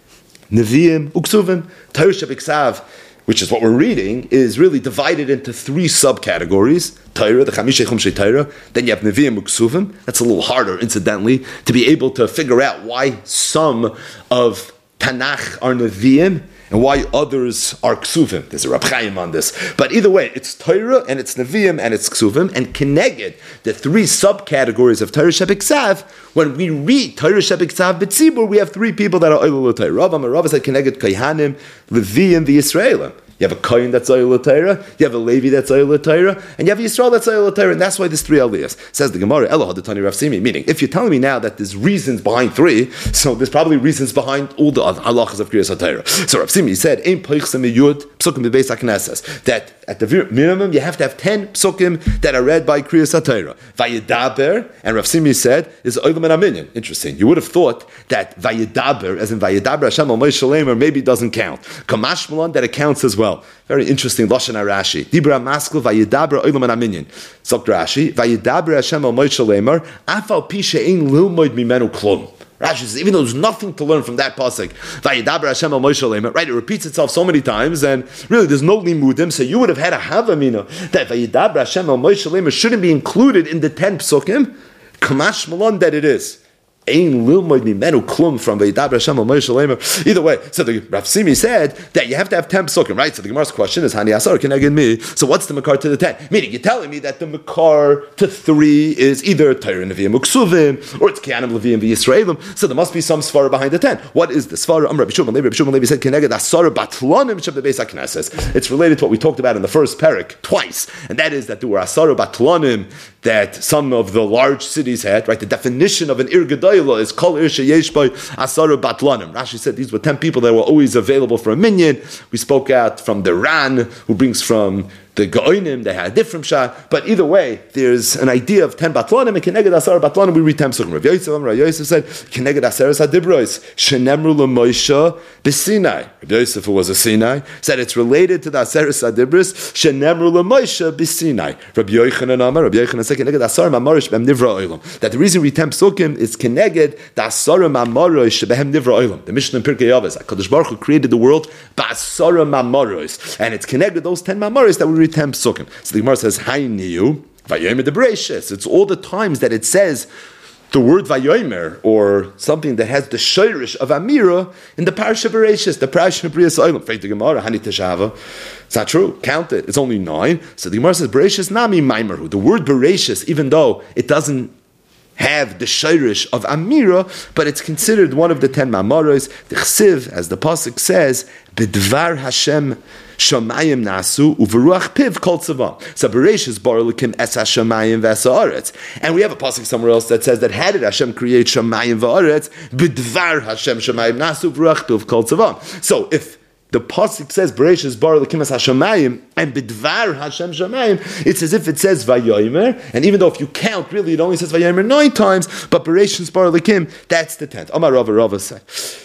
Nevi'im, Uksuvim, Torah shebiksav, which is what we're reading, is really divided into three subcategories. Torah, the Chamisha Chumshei Torah. Then you have Nevi'im, Uksuvim. That's a little harder, incidentally, to be able to figure out why some of Tanakh are Nevi'im and why others are Ksuvim. There's a Rab Chaim on this. But either way, it's Torah, and it's Nevi'im, and it's Ksuvim, and Keneged, the three subcategories of Torah Shebiksav. When we read Torah Shebiksav B'tzibur, we have three people that are Oilul Torah. Rav Amar Rav said Keneged Kohanim, Levi'im, the Yisraelim. You have a Kohen that's Oilul Torah, you have a Levi that's Oilul Torah, and you have a Yisrael that's Oilul Torah, and that's why there's three aliyahs. Says the Gemara, Eloha Datani Rav Simi, meaning, if you're telling me now that there's reasons behind three, so there's probably reasons behind all the halachas of Kriyas HaTorah. So Rav Simi said, Ein Poichsem Yud, Psukim Bebeis HaKnesses, that at the minimum, you have to have ten psukim that are read by Kriyas HaTorah. Vayedaber, and Rav Simi said, is Oilam and Aminyan. Interesting. You would have thought that Vayedaber, as in Vayedaber Hashem al Moshe Lemer, maybe doesn't count. Kamash Malon, that it counts as well. Very interesting. Lashon HaRashi. Dibra Maskul, Vayedaber Oilam and Aminyan. Zok Rashi, Vayedaber Hashem al Moshe Lemer, Afal Pisha Ein Lilmoid Mimenu Klum. Rashi says, even though there's nothing to learn from that pasuk, Vayedaber Hashem al Moshe Lemer, right? It repeats itself so many times, and really there's no limudim, so you would have had a havamina that Vayedaber Hashem al Moshe Lemer shouldn't be included in the ten psukim. Kamash Malon that it is. Ein lilmoid mimenu klum from Vayedaber Hashem al Moshe Lemer. Either way, so the Rav Simi said that you have to have ten psukim, right? So the Gemara's question is, Hani Asar Keneged me. So what's the makar to the ten? Meaning, you're telling me that the makar to three is either Torah Nevi'im Uksuvim, or it's Kianim Levi'im v'Yisraelim. So there must be some svara behind the ten. What is the svara? Am Rabbi Shimon Levi. Rabbi Shimon Levi said Keneged Asar Batlanim Shem Bebeis HaKnesses. It's related to what we talked about in the first parak twice, and that is that there were Asar Batlanim that some of the large cities had. Right, the definition of an Ir Gedayla is Kol Ir Sheyesh Bo Asar Batlanim. Rashi said these were ten people that were always available for a minyan. We spoke out from the Ran, who brings from the Goinim, they had a different shot, but either way, there's an idea of ten batlanim, and Keneged Asar batlanim, we read ten psukim. Rav Yosef, Rav Yosef said, Keneged Aseres HaDibros, Shenemru LeMoshe B'Sinai. Rav Yosef, who was a Sinai, said it's related to the Aseres HaDibros, Shenemru LeMoshe B'Sinai. Rav Yochanan Amar, Rav Yochanan said, Keneged Asar Mamarish B'Hem Nivra Olam. That the reason we read ten psukim is Keneged the Asar Mamarish B'Hem Nivra Olam. The Mishnah in Pirkei Avos, HaKadosh Baruch Hu created the world B'Asar Mamarish, and it's connected those ten Mamarish that we ten psukim. So the Gemara says, Hayniu, Vayomer de Bereishis. It's all the times that it says the word Vayomer, or something that has the shirish of Amira in the Parasha Bereishis, the Parasha Brias Olam. Faith the Gemara, Hani Teshava. It's not true. Count it. It's only nine. So the Gemara says, Bereishis Nami Maimeru. The word Bereishis, even though it doesn't have the shirish of Amira, but it's considered one of the ten Mamaros. The Chsiv, as the Pasuk says, B'dvar Hashem Shamayim Nasu Uveruach Piv Kol Tzava. So Bereishis Bar Elokim Es HaShamayim V'es HaAretz. And we have a pasuk somewhere else that says that how did Hashem create Shamayim V'Aretz? B'dvar Hashem Shamayim Nasu Uveruach Piv Kol Tzava. So if the pasuk says Bereishis Bar Elokim Es HaShamayim and B'dvar Hashem Shamayim, it's as if it says Vayomer. And even though if you count, really it only says Vayomer nine times, but Bereishis Bar Elokim, that's the tenth. Amar Rava Rava say.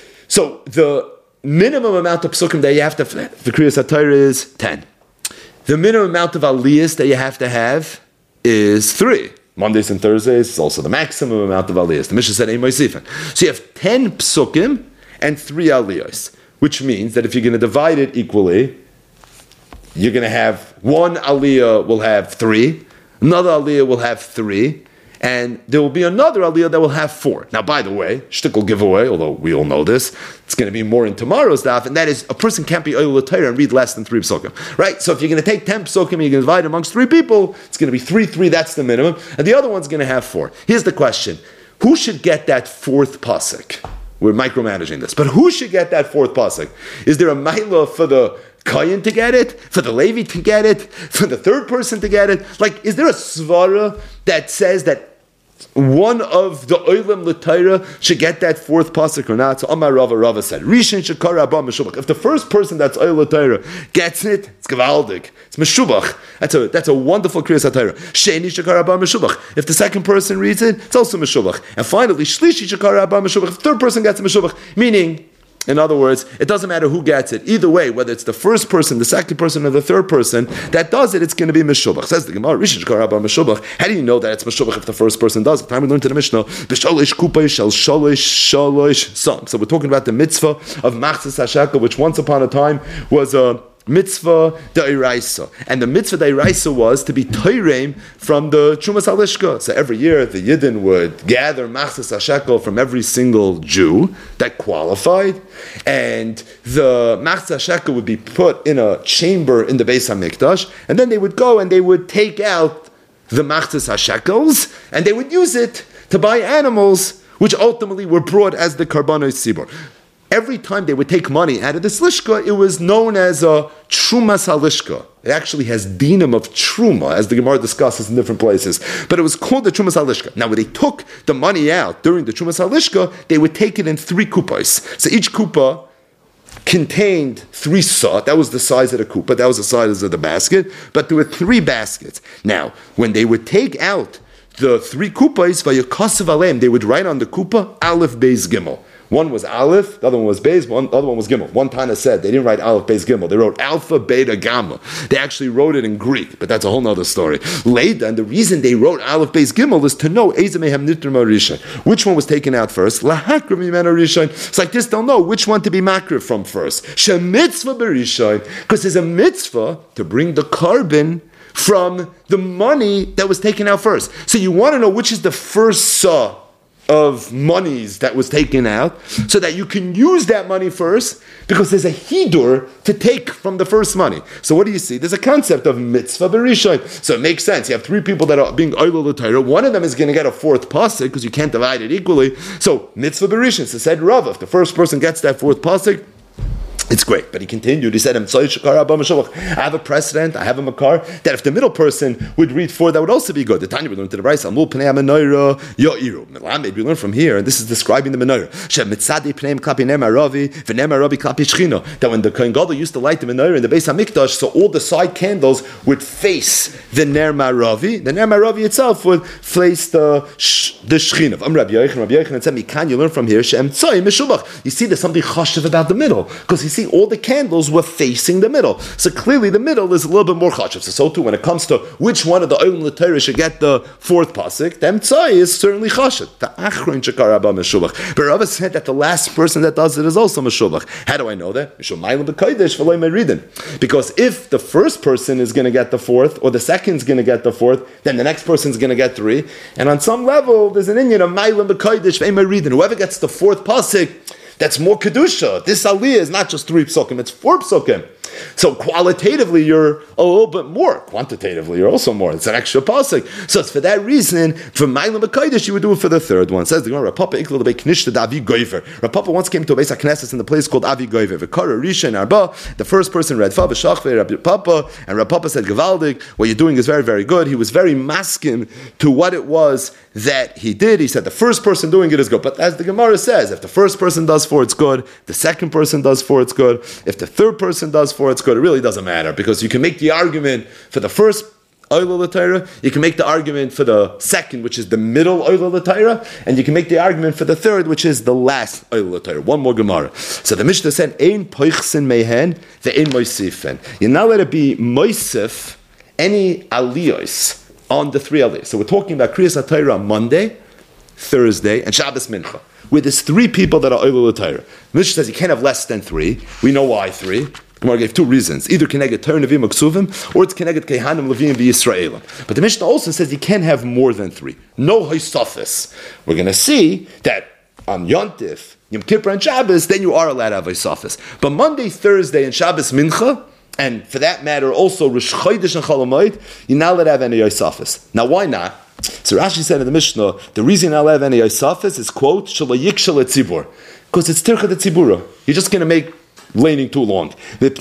So the minimum amount of psukim that you have to for Kriyas HaTorah is ten. The minimum amount of aliyahs that you have to have is three. Mondays and Thursdays is also the maximum amount of aliyahs. The Mishnah said Ein Moisifin. So you have ten psukim and three aliyahs, which means that if you're going to divide it equally, you're going to have one aliyah will have three, another aliyah will have three, and there will be another aliyah that will have four. Now, by the way, shtickle giveaway, although we all know this, it's going to be more in tomorrow's daf, and that is a person can't be oil l'Torah and read less than three psukim. Right? So if you're going to take ten psukim and you're going to divide amongst three people, it's going to be three, three, that's the minimum, and the other one's going to have four. Here's the question. Who should get that fourth pasuk? We're micromanaging this, but who should get that fourth pasuk? Is there a mailah for the Kohen to get it, for the Levi to get it, for the third person to get it? Like, is there a svara that says that one of the Olam L'Torah should get that fourth pasuk or not? So Amar Rava, Rava said, Rishon Shekara Abba Meshubach. If the first person that's Olam L'Torah gets it, it's Gevaldig. It's Meshubach. That's a that's a wonderful Kriyas HaTorah. Sheni Shekara Abba Meshubach. If the second person reads it, it's also Meshubach. And finally, Shlishi Shekara Abba Meshubach. If the third person gets it, Meshubach. Meaning, in other words, it doesn't matter who gets it. Either way, whether it's the first person, the second person, or the third person that does it, it's going to be Meshubach. Says the Gemara, Rishon Shekara Abba Meshubach. How do you know that it's Meshubach if the first person does it? The time we learned to the Mishnah, B'sholish kupay shel sholish sholish sam. So we're talking about the mitzvah of Machzas HaShekel, which once upon a time was a mitzvah da'iraisa. And the mitzvah da'iraisa was to be toireim from the Trumas Halishka. So every year the Yidden would gather Machzas HaShekel from every single Jew that qualified, and the Machzas HaShekel would be put in a chamber in the Beis HaMikdash, and then they would go and they would take out the Machzas HaShekels, and they would use it to buy animals, which ultimately were brought as the Karbanos Tzibor. Every time they would take money out of this lishka, it was known as a Trumas Halishka. It actually has dinam of Truma, as the Gemara discusses in different places. But it was called the Trumas Halishka. Now, when they took the money out during the Trumas Halishka, they would take it in three kupas. So each kupa contained three sa. That was the size of the kupa. That was the size of the basket. But there were three baskets. Now, when they would take out the three kupas, vayakasav aleim, they would write on the kupa, Aleph Beis Gimel. One was Aleph, the other one was Beis, one, the other one was Gimel. One Tana said they didn't write Aleph, Beis, Gimel. They wrote Alpha, Beta, Gamma. They actually wrote it in Greek, but that's a whole other story. Later, and the reason they wrote Aleph, Beis, Gimel is to know Ezemehem Nitr Rishon. Which one was taken out first? Lahakra Mimena Rishon. It's like this, they'll know which one to be makriv from first. Shemitzvah Berishon, because there's a mitzvah to bring the carbon from the money that was taken out first. So you want to know which is the first saw of monies that was taken out, so that you can use that money first, because there's a hidur to take from the first money. So what do you see? There's a concept of mitzvah berishon. So it makes sense. You have three people that are being oiled l'Torah. One of them is going to get a fourth pasuk, because you can't divide it equally. So mitzvah berishon. So said Rav, if the first person gets that fourth pasuk, it's great. But he continued, he said, I have a precedent, I have a makar, that if the middle person would read four, that would also be good. The Tanya we learned to the Brayso, Amul Pnei HaMenorah Yo'iru. Melamed, we learn from here, and this is describing the menorah. That when the Kohen Gadol used to light the menorah in the Beis HaMikdash, so all the side candles would face the Ner Maravi. The Ner Maravi itself would face the the Shechina. I'm Rabbi Yochanan. Rabbi Yochanan said, "Mikan, you learn from here, Shem Tzai Meshubach." You see, there's something chashuv about the middle, because you see, all the candles were facing the middle. So clearly the middle is a little bit more chashuv. So, so too, when it comes to which one of the Olam L'Torah should get the fourth pasuk, the Emtzai is certainly chashuv. The Achron Shekar Abba Meshubach. But Rabbi said that the last person that does it is also Meshubach. How do I know that? Because if the first person is going to get the fourth, or the second is going to get the fourth, then the next person is going to get three. And on some level, there's an inyan of Mailam B'Kodesh V'Emay Reading. Whoever gets the fourth pasuk, that's more kedusha. This aliyah is not just three psukim; it's four psukim. So qualitatively, you're a little bit more. Quantitatively, you're also more. It's an extra pasuk. So it's for that reason, for Mailam B'Kodesh, you would do it for the third one. It says the Gemara, Rapapa ikla lebei knishta Avi Goiver. Rapapa once came to a Beis HaKnesses in the place called Avi Goiver. V'kara Risha and Arba. The first person read Fa v'shachvei Rabbi Papa, and Rapapa said, Gevaldik, what you're doing is very, very good. He was very maskim to what it was that he did. He said the first person doing it is good. But as the Gemara says, if the first person does four, it's good. The second person does four, it's good. If the third person does four, it's good. It really doesn't matter, because you can make the argument for the first Oila L'Torah, you can make the argument for the second, which is the middle Oila L'Torah, and you can make the argument for the third, which is the last Oila L'Torah. One more Gemara. So the Mishnah said, Ein poichsin mehen, the ein moisifen. You're not let it be moisif any aliyos on the three aliyos. So we're talking about Kriyas HaTorah on Monday, Thursday, and Shabbos Mincha, where there's three people that are Oila L'Torah. Mishnah says you can't have less than three. We know why three. Gemara gave two reasons. Either Keneged Torah Nevi'im Uksuvim, or it's Keneged Kehanim Levim V'Yisraelim. But the Mishnah also says you can't have more than three. No Haisafis. We're going to see that on Yontif, Yom Kippur, and Shabbos, then you are allowed to have Haisafis. But Monday, Thursday, and Shabbos Mincha, and for that matter also Rosh Chodesh and Chol Hamoed, you're not allowed to have any Haisafis. Now why not? So Rashi said in the Mishnah, the reason you're not allowed to have any Haisafis is, quote, Shalayik Shalatzibur. Because it's Tircha de Tzibura. You're just going to make laning too long.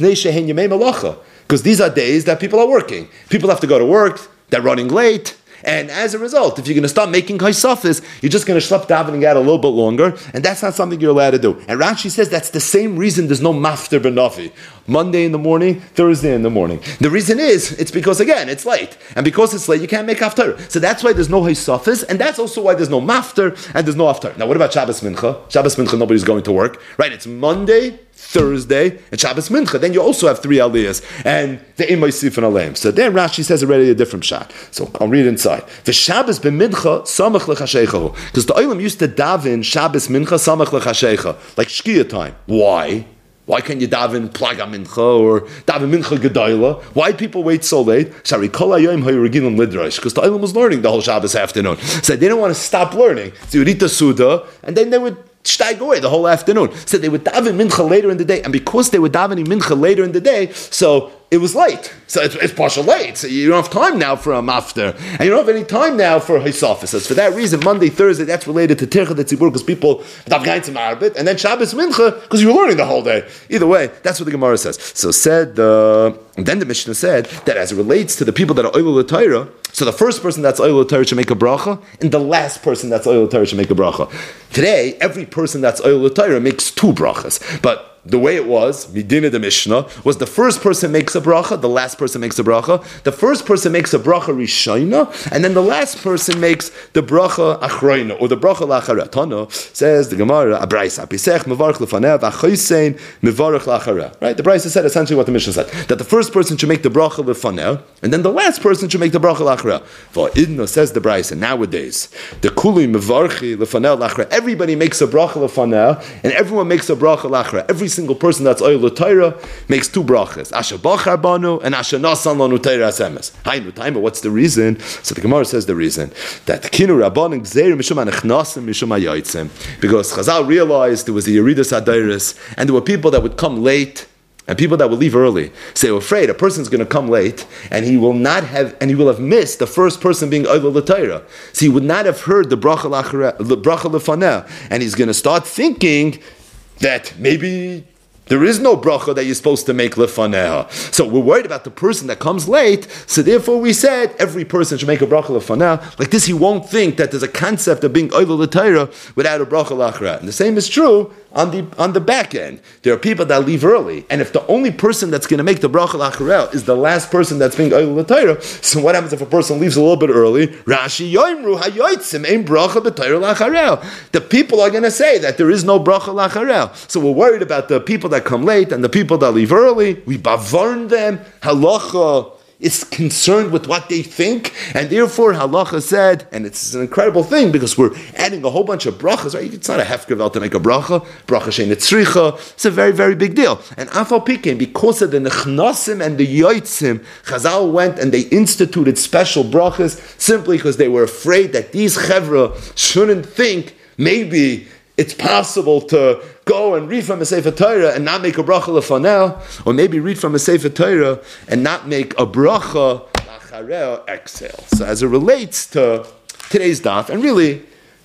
Because these are days that people are working. People have to go to work, they're running late. And as a result, if you're going to start making haisafis, you're just going to schlep davening out a little bit longer, and that's not something you're allowed to do. And Rashi says that's the same reason there's no mafter benafi. Monday in the morning, Thursday in the morning. The reason is, it's because, again, it's late. And because it's late, you can't make haftar. So that's why there's no haisafis, and that's also why there's no mafter, and there's no haftar. Now, what about Shabbos Mincha? Shabbos Mincha, nobody's going to work. Right, it's Monday, Thursday, and Shabbos Mincha. Then you also have three aliyahs, and the Imay Sif and Aleim. So then Rashi says already a different shot. So I'll read inside. The Shabbos b'mincha samach l'chashecha. Because the Olam used to daven Shabbos Mincha samach l'chashecha, like Shkia time. Why? Why can't you daven plaga mincha or daven mincha gedayla? Why people wait so late? Sorry, kol hayom hayurgin lidrash. Because the Olam was learning the whole Shabbos afternoon. So they didn't want to stop learning. So you would eat the Suda, and then they would steig away the whole afternoon. So they would daven mincha later in the day, and because they were davening mincha later in the day, so it was late. So it's, it's partial late. So you don't have time now for a mafter, and you don't have any time now for hisafis. So for that reason, Monday, Thursday, that's related to tircha detzibur, because people daven gaintzim arbit, and then Shabbos mincha because you were learning the whole day. Either way, that's what the Gemara says. So said, uh, and then the Mishnah said that as it relates to the people that are oilul l'Torah, so the first person that's oilul l'Torah should make a bracha, and the last person that's oilul l'Torah should make a bracha. Today, every person that's oilul l'Torah makes two brachas, but the way it was, Midina the Mishnah, was the first person makes a bracha, the last person makes a bracha. The first person makes a bracha rishayna, and then the last person makes the bracha achrayna, or the bracha lachara. Tana says the Gemara, Abraisa, Pisech, Mevarach lefanev, Achoysein, Mevarach lachara. Right? The Braisa said essentially what the Mishnah said, that the first person should make the bracha lefanev, and then the last person should make the bracha lachara. Va'idna says the Braisa, nowadays, the kuli mevarchi lefanev lachara, everybody makes a bracha lefanev, and everyone makes a bracha lachara. Every single person that's oil l'Torah makes two brachas. Asher bachar banu and asher nasan lanu Torah semes. Haynu taima. What's the reason? So the Gemara says the reason that kinu rabbanim gzeir mishum anechnasim mishum hayotzim, because Chazal realized there was the Yeridas Adairis, and there were people that would come late and people that would leave early. So they were afraid a person's going to come late and he will not have, and he will have missed the first person being oil l'Torah. So he would not have heard the bracha l'achara, the bracha lefaneh, and he's going to start thinking that maybe there is no bracha that you're supposed to make lefaneha. So we're worried about the person that comes late, so therefore we said every person should make a bracha lefaneha. Like this, he won't think that there's a concept of being oil l'Torah without a bracha l'achra. And the same is true on the on the back end. There are people that leave early, and if the only person that's going to make the bracha l'achra is the last person that's being oil l'Torah, so what happens if a person leaves a little bit early? Rashi yoimru hayotzim ein bracha b'Torah l'achara. The people are going to say that there is no bracha l'achara. So we're worried about the people that come late and the people that leave early. We bavarn them. Halacha is concerned with what they think, and therefore Halacha said, and it's an incredible thing because we're adding a whole bunch of brachas, right? It's not a hefkervel to make a bracha, bracha shein etzricha. It's a very, very big deal. And afal pikin, because of the nechnasim and the yoitzim, Chazal went and they instituted special brachas simply because they were afraid that these chevra shouldn't think maybe it's possible to go and read from a Sefer Torah and not make a bracha lefanel, or maybe read from a Sefer Torah and not make a bracha lachareo exhale. So as it relates to today's daf, and really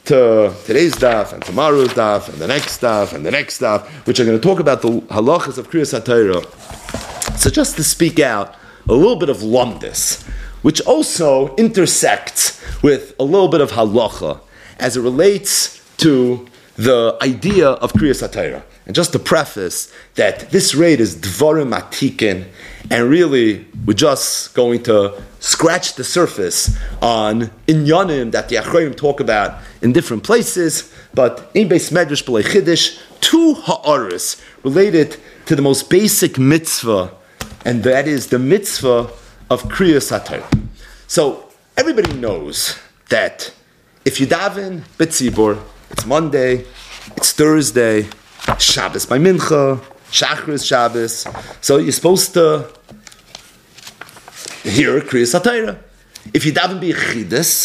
to today's daf and tomorrow's daf and the next daf and the next daf, which are going to talk about the halachas of Kriyas HaTorah. So just to speak out a little bit of lumdis, which also intersects with a little bit of halacha as it relates to the idea of Kriyas HaTorah. And just to preface that this raid is Dvarim Atikin, and really we're just going to scratch the surface on Inyanim that the Achronim talk about in different places, but in Beis Medrash B'lei Chiddush, two ha'aris related to the most basic mitzvah, and that is the mitzvah of Kriyas HaTorah. So everybody knows that if you daven b'tzibur, it's Monday, it's Thursday, Shabbos by Mincha, Shachris Shabbos. So you're supposed to hear Kriyas HaTorah. If you daven b'Yechidus,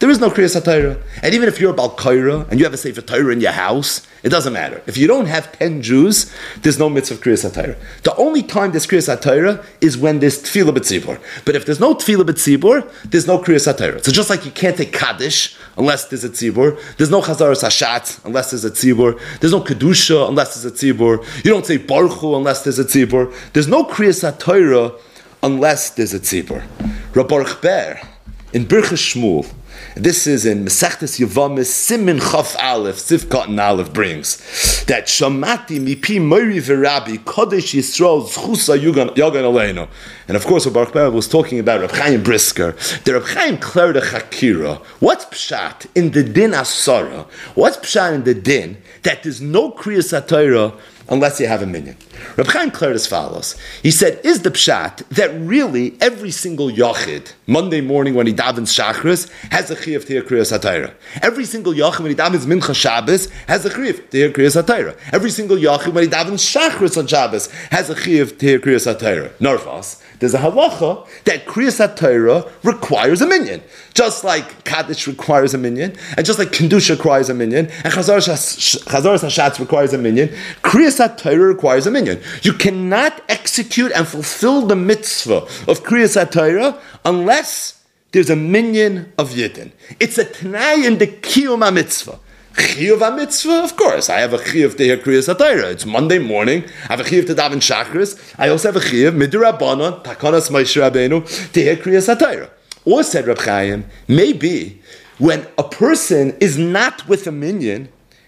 there is no Kriyas HaTorah. And even if you're a Bal Kaira and you have a Sefer Torah in your house, it doesn't matter. If you don't have ten Jews, there's no mitzvah of Kriyas HaTorah. The only time there's Kriyas HaTorah is when there's Tefillah B'tzibur. But if there's no Tefillah B'tzibur, there's no Kriyas HaTorah. So just like you can't take Kaddish unless there's a Tzibur, there's no Chazaras Hashatz unless there's a Tzibur, there's no Kedusha unless there's a Tzibur, you don't say Baruch Hu unless there's a Tzibur, there's no Kriyas HaTorah unless there's a Tzibur. Rab Baruch Ber, in Birchas Shmuel, this is in Mesechtes Yevamis, Simin Chaf Aleph, Sivkat and Aleph brings that Shamati mipi Mori v'Rabbi Kodesh Yisrael Zchusa Yagan Aleinu. And of course, Baruch Ber was talking about Reb Chaim Brisker. The Reb Chaim cleared a Chakira. What's pshat in the din Asara? What's pshat in the din that there's no Kriyas HaTorah unless you have a minyan? Reb Chaim cleared as follows. He said, is the pshat that really every single yachid, Monday morning when he davens Shachris, has a chiyuv to hear Kriyas HaTorah. Every single yachid when he davens Mincha Shabbos has a chiyuv to hear Kriyas HaTorah. Every single yachid when he davens Shachris on Shabbos has a chiyuv to hear Kriyas HaTorah. Narvas, there's a halacha that Kriyas HaTorah requires a minyan. Just like Kaddish requires a minyan, and just like Kedusha requires a minyan, and Chazaras Hashatz requires a minyan, Kriyas HaTorah requires a minyan. You cannot execute and fulfill the mitzvah of Kriyas HaTorah unless there's a minyan of Yidden. It's a t'nai in the Kiyum HaMitzvah. Chiyuv HaMitzvah, of course. I have a chiyuv to hear Kriyas HaTorah. It's Monday morning. I have a chiyuv to daven Shachris. I also have a chiyuv, Midirabanan, Takanas Moshe Rabbeinu, to hear Kriyas HaTorah. Or said Reb Chaim, maybe when a person is not with a minyan,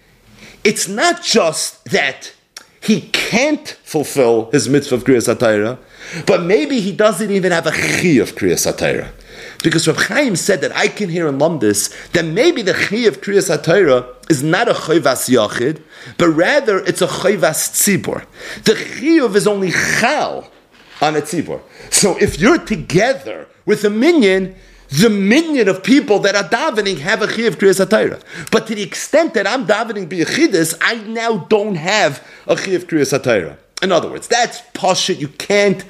it's not just that he can't fulfill his mitzvah of Kriyas HaTorah, but maybe he doesn't even have a chiyuv of Kriyas HaTorah. Because Reb Chaim said that I can hear in Lumdis that maybe the chiyuv of Kriyas HaTorah is not a chayvas yachid, but rather it's a chayvas tzibur. The chiyuv is only chal on a tzibur. So if you're together with a minyan, the minyan of people that are davening have a chiyuv Kriyas HaTorah. But to the extent that I'm davening b'yechidus, I now don't have a chiyuv Kriyas HaTorah. In other words, that's pashut. You can't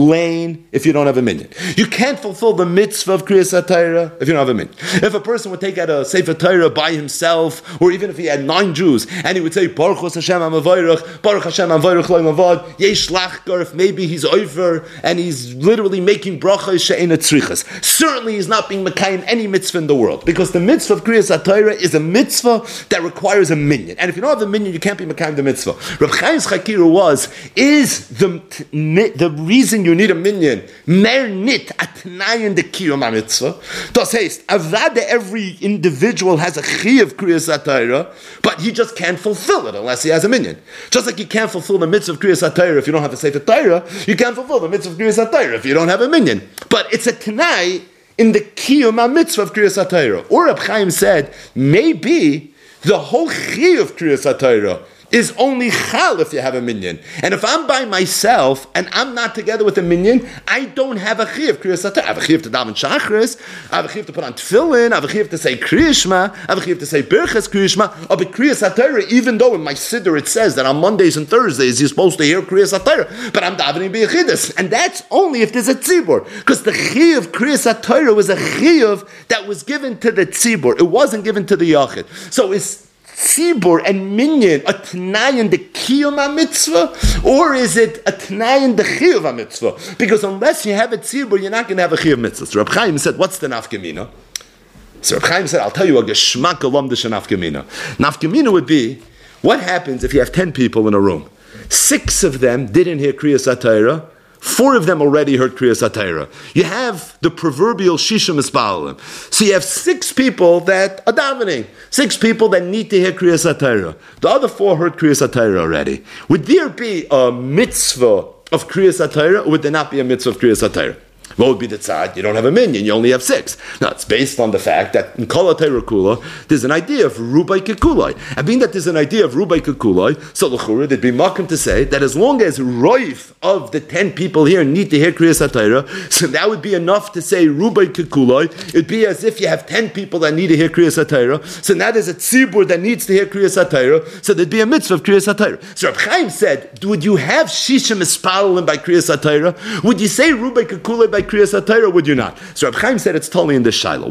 lane if you don't have a minyan. You can't fulfill the mitzvah of Kriyas HaTorah if you don't have a minyan. If a person would take out a Sefer Torah by himself, or even if he had nine Jews, and he would say, Baruch Hashem HaMavorach, Baruch Hashem HaMavorach Lo Mavad, Yesh Lachgar, if maybe he's over, and he's literally making brachas she'ena tzrichas. Certainly he's not being mekayim any mitzvah in the world, because the mitzvah of Kriyas HaTorah is a mitzvah that requires a minyan. And if you don't have a minyan, you can't be mekayim the mitzvah. Reb Chaim's Chakira was, is the, the reason you need a minyan, mer nit atnayin de kiyum mitzvah. Das heißt, avada every individual has a chiyuv Kriyas HaTorah, but he just can't fulfill it unless he has a minyan. Just like you can't fulfill the mitzvah of Kriyas HaTorah if you don't have a Sefer Torah, you can't fulfill the mitzvah of Kriyas HaTorah if you don't have a minyan. But it's a t'nai in the kiyum mitzvah of Kriyas HaTorah. Or Reb Chaim said, maybe the whole chiyuv of Kriyas HaTorah is only chal if you have a minyan. And if I'm by myself and I'm not together with a minyan, I don't have a chiyuv Kriyas HaTorah. I have a chiyuv to daven Shachris, I have a chiyuv to put on tefillin, I have a chiyuv to say Kriya Shema, I have a chiyuv to say Birchas Kriya Shema, or Kriyas HaTorah, even though in my siddur it says that on Mondays and Thursdays you're supposed to hear Kriyas HaTorah, but I'm davening b'yechidus. And that's only if there's a tzibur. Because the chiyuv Kriyas HaTorah was a chiyuv that was given to the tzibur. It wasn't given to the yachid. So it's tzibur and minyan a t'nai in the kiyum mitzvah, or is it a t'nai in the chiyuv mitzvah? Because unless you have a tzibur, you're not going to have a chiyuv mitzvah. So Reb Chaim said, what's the nafkamina? So Reb Chaim said, I'll tell you a geschmack alum d'she nafkamina. Nafkamina would be, what happens if you have ten people in a room? Six of them didn't hear Kriyas HaTorah, four of them already heard Kriyas HaTorah. You have the proverbial shisha mispalim. So you have six people that are davening, six people that need to hear Kriyas HaTorah. The other four heard Kriyas HaTorah already. Would there be a mitzvah of Kriyas HaTorah, or would there not be a mitzvah of Kriyas HaTorah? What would be the tzad? You don't have a minyan, you only have six. Now, it's based on the fact that in Kol HaTorah Kula, there's an idea of Rubai Kekulai. And being that there's an idea of Rubai Kekulai, so l'chura, there'd be makom to say that as long as roif of the ten people here need to hear Kriyas HaTorah, so that would be enough to say Rubai Kekulai. It'd be as if you have ten people that need to hear Kriyas HaTorah, so now there's a tzibur that needs to hear Kriyas HaTorah, so there'd be a mitzvah of Kriyas HaTorah. So Reb Chaim said, would you have Shisha Mispalim by Kriyas HaTorah? Would you say Rubai Kekulai by Kriyas HaTorah, would you not? So Reb Chaim said it's totally in the shaila. Why?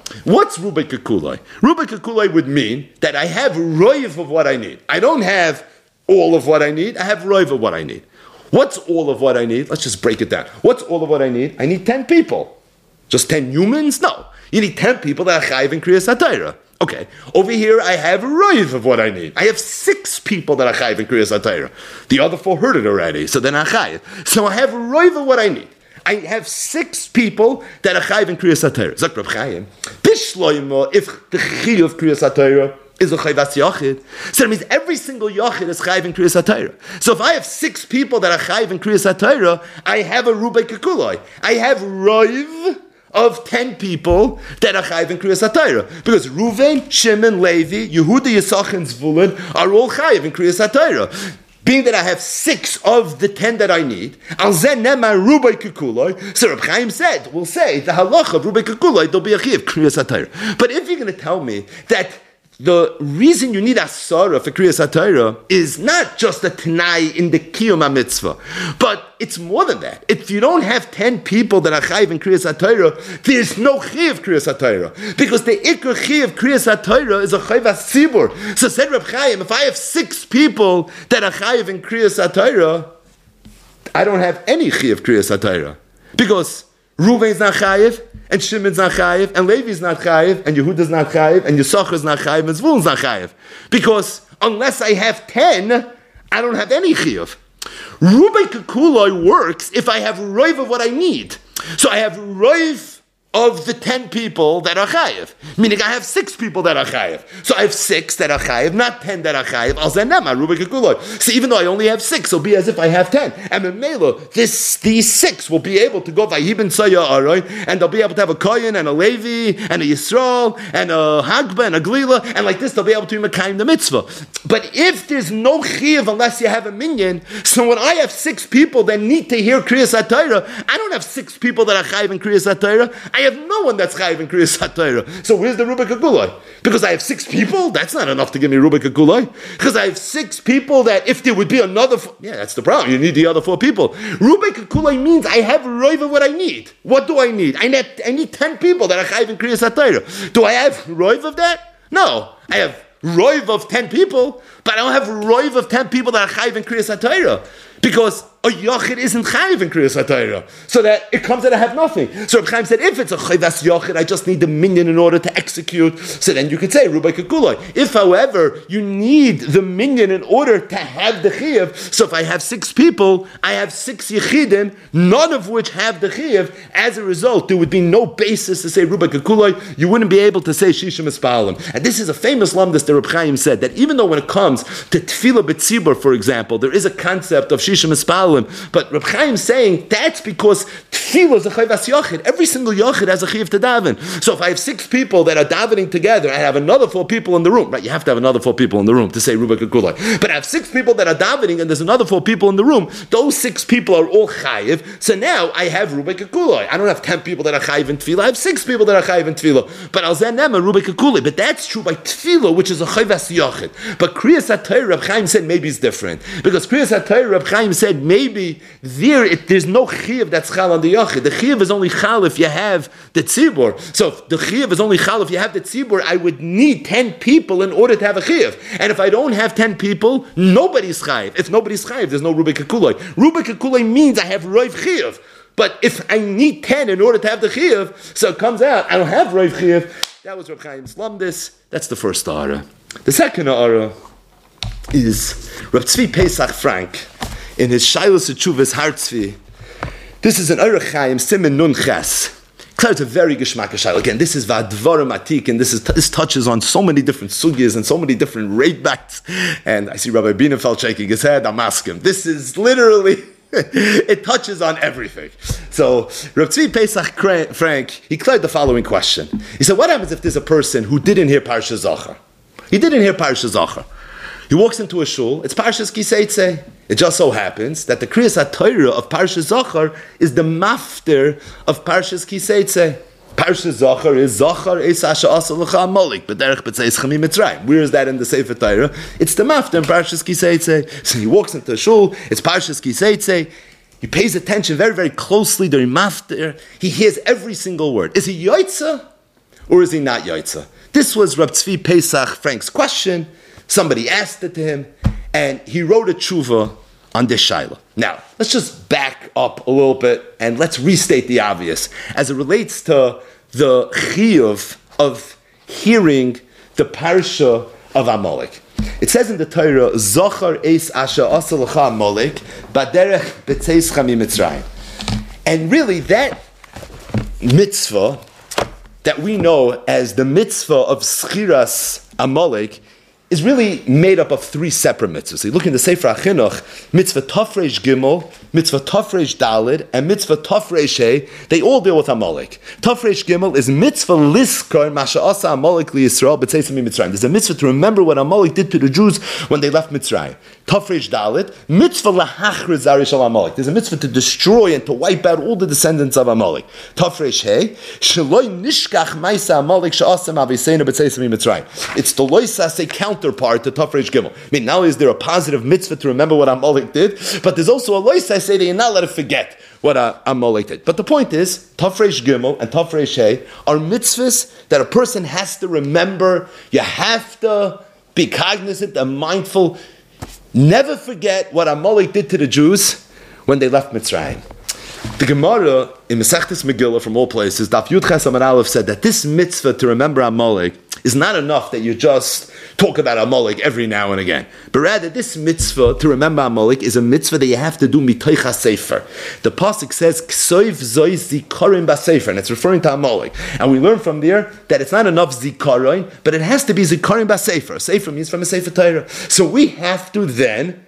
what's Rubai Kakulai? Rubai Kakulai would mean that I have roiv of what I need. I don't have all of what I need. I have roiv of what I need. What's all of what I need? Let's just break it down. What's all of what I need? I need ten people. Just ten humans? No. You need ten people that are chayiv in Kriyas HaTorah. Okay. Over here, I have roiv of what I need. I have six people that are chayiv in Kriyas HaTorah. The other four heard it already, so they're not chayiv. So I have roiv of what I need. I have six people that are chayiv in Kriyas HaTorah. Zak Reb Chaim, Bishloimo, if the chayiv of Kriyas HaTorah is a chayvas yachid, so that means every single yachid is chayiv in Kriyas HaTorah. So if I have six people that are chayiv in Kriyas HaTorah, I have a Rubai Kakulai. I have roiv of ten people that are chayiv in Kriyas HaTorah. Because Ruvain, Shimon, Levi, Yehuda, Yisachar, and Zvulun are all chayiv in Kriyas HaTorah. Being that I have six of the ten that I need, al zen nema Rubai Kakulai, so Reb Chaim said, we'll say, the halacha of Rubai Kakulai, there'll be a chiv, Kriyas HaTorah. But if you're going to tell me that the reason you need asara for Kriyas HaTorah is not just a t'nai in the Kiyum HaMitzvah, but it's more than that. If you don't have ten people that are chayiv in Kriyas HaTorah, there's no chiv Kriyas HaTorah. Because the ikar chiv Kriyas HaTorah is a chayiv HaSibur. So said Reb Chaim, if I have six people that are chayiv in Kriyas HaTorah, I don't have any chiv Kriyas HaTorah. Because Ruvain's not chayiv, and Shimon's not chayiv, and Levi's not chayiv, and Yehuda's not chayiv, and Yisachar's not chayiv, and Zvulun's not chayiv. Because unless I have ten, I don't have any chayiv. Rubai Kakulai works if I have roiv of what I need. So I have roiv of the ten people that are chayiv. Meaning I have six people that are chayiv. So I have six that are chayiv, not ten that are chayiv. Al zenema Rubai Kakulai. So even though I only have six, it'll be as if I have ten. And Memela, this these six will be able to go vayibin saya aroy, and they'll be able to have a kohen and a Levi and a Yisrael and a Hagba and a Glila, and like this they'll be able to be mekayim the mitzvah. But if there's no chiv unless you have a minyan, so when I have six people that need to hear Kriyas HaTorah, I don't have six people that are chayiv in Kriyas HaTorah. I have no one that's chayiv in Kriyas HaTorah. So where's the Rubai Kakulai? Because I have six people, that's not enough to give me Rubai Kakulai. Because I have six people that if there would be another four, yeah, that's the problem. You need the other four people. Rubai Kakulai means I have roiv of what I need. What do I need? I need, I need ten people that are chayiv in Kriyas HaTorah. Do I have roiv of that? No. I have roiv of ten people, but I don't have roiv of ten people that are chayiv in Kriyas HaTorah. Because a yachid isn't chayiv in Kriyas HaTorah. So that it comes that I have nothing. So Reb Chaim said, if it's a chayvas yachid, I just need the minyan in order to execute. So then you could say, Rubai Kakulai. If, however, you need the minyan in order to have the chiyuv, so if I have six people, I have six yechidim, none of which have the chiyuv, as a result, there would be no basis to say Rubai Kakulai. You wouldn't be able to say Shisha Mispalim. And this is a famous lamdas that Reb Chaim said, that even though when it comes to Tefillah B'tzibur, for example, there is a concept of Shisha Mispalim, but Reb Chaim is saying that's because Tefillah is a chayvas yachid. Every single yachid has a chiyuv to daven. So if I have six people that are davening together, I have another four people in the room. Right? You have to have another four people in the room to say Rubai Kakulai. But I have six people that are davening, and there's another four people in the room. Those six people are all chayiv. So now I have Rubai Kakulai. I don't have ten people that are chayiv in Tefillah. I have six people that are chayiv in Tefillah. But I'll send them a Rubai Kakulai. But that's true by Tefillah, which is a chayvas yachid. But Kriyas HaTorah, Reb Chaim said maybe it's different, because Kriyas HaTorah, Reb Chaim said maybe there it, there's no chiyuv that's chal on the yachid. The chiyuv is only chal if you have the tzibur. So if the chiyuv is only chal if you have the tzibur, I would need ten people in order to have a chiyuv. And if I don't have ten people, nobody's chayiv. If nobody's chayiv, there's no Rubai Kakulai. Rubai Kakulai means I have roiv chiyuv. But if I need ten in order to have the chiyuv, so it comes out I don't have roiv chiyuv. That was Reb Chaim's lamdis. That's the first ara. The second ara is Reb Tzvi Pesach Frank in his Shailos Tshuvas Har Tzvi. This is an Orach Chaim Simen Nun Ches. It's a very geschmack shaila. Again, this is Vadvarim Atik, and this is this touches on so many different sugyas and so many different raidbacks. And I see Rabbi Bienenfeld shaking his head. I'm asking him. This is literally it touches on everything. So Rav Tzvi Pesach Frank, he cleared the following question. He said, "What happens if there's a person who didn't hear Parsha Zachar? He didn't hear Parsha Zachar. He walks into a shul. It's Parshas Kiseitze. It just so happens that the Kriyas HaTorah of Parsha Zachar is the mafter of Parshas Kiseitze. Parsha Zachar is Zachar es asher asa l'cha amolik b'derech b'tzeis chami Mitzrayim. Where is that in the Sefer Torah? It's the mafter in Parshas Kiseitze. So he walks into a shul. It's Parshas Kiseitze. He pays attention very, very closely during mafter. He hears every single word. Is he yoitza? or is he not Yaitza? This was Rab Tzvi Pesach Frank's question. Somebody asked it to him, and he wrote a tshuva on this shaila. Now, let's just back up a little bit, and let's restate the obvious as it relates to the chiyuv of hearing the parsha of Amalek. It says in the Torah, Zochar eis asher asa lecha Amalek baderech b'tzeischa miMitzrayim. And really, that mitzvah that we know as the mitzvah of Schiras Amalek is really made up of three separate mitzvahs. So you look in the Sefer HaChinuch, mitzvah Tafresh Gimel, mitzvah Tafresh Dalid, and mitzvah Tafresh Hey, they all deal with Amalek. Tafresh Gimel is mitzvah Liskar Masha Asa Amalek li Yisrael b'tzeisem miMitzrayim. There's a mitzvah to remember what Amalek did to the Jews when they left Mitzrayim. Tafresh Dalid, mitzvah Lahachriz Zarish al Amalek. There's a mitzvah to destroy and to wipe out all the descendants of Amalek. Tafresh Hey, Sheloi Nishkach Maisa Amalek Sha'asem Aviseinu b'tzeisem miMitzrayim. It's the loisas, a counterpart to Tafresh Gimel. I mean, not only is there a positive mitzvah to remember what Amalek did, but there's also a loisas, say that you're not allowed to forget what uh, Amalek did. But the point is, Tafresh Gimel and Tafresh Hey are mitzvahs that a person has to remember. You have to be cognizant and mindful. Never forget what Amalek did to the Jews when they left Mitzrayim. The Gemara in Masechtas Megillah, from all places, Daf Yud Ches Amud Aleph, said that this mitzvah to remember Amalek is not enough that you just talk about Amalek every now and again. But rather, this mitzvah to remember Amalek is a mitzvah that you have to do mitoich ha-sefer. The pasuk says, Ksoiv zoi zikaron ba-sefer, and it's referring to Amalek. And we learn from there that it's not enough zikaron, but it has to be zikaron ba-sefer. Sefer means from a sefer Torah. So we have to then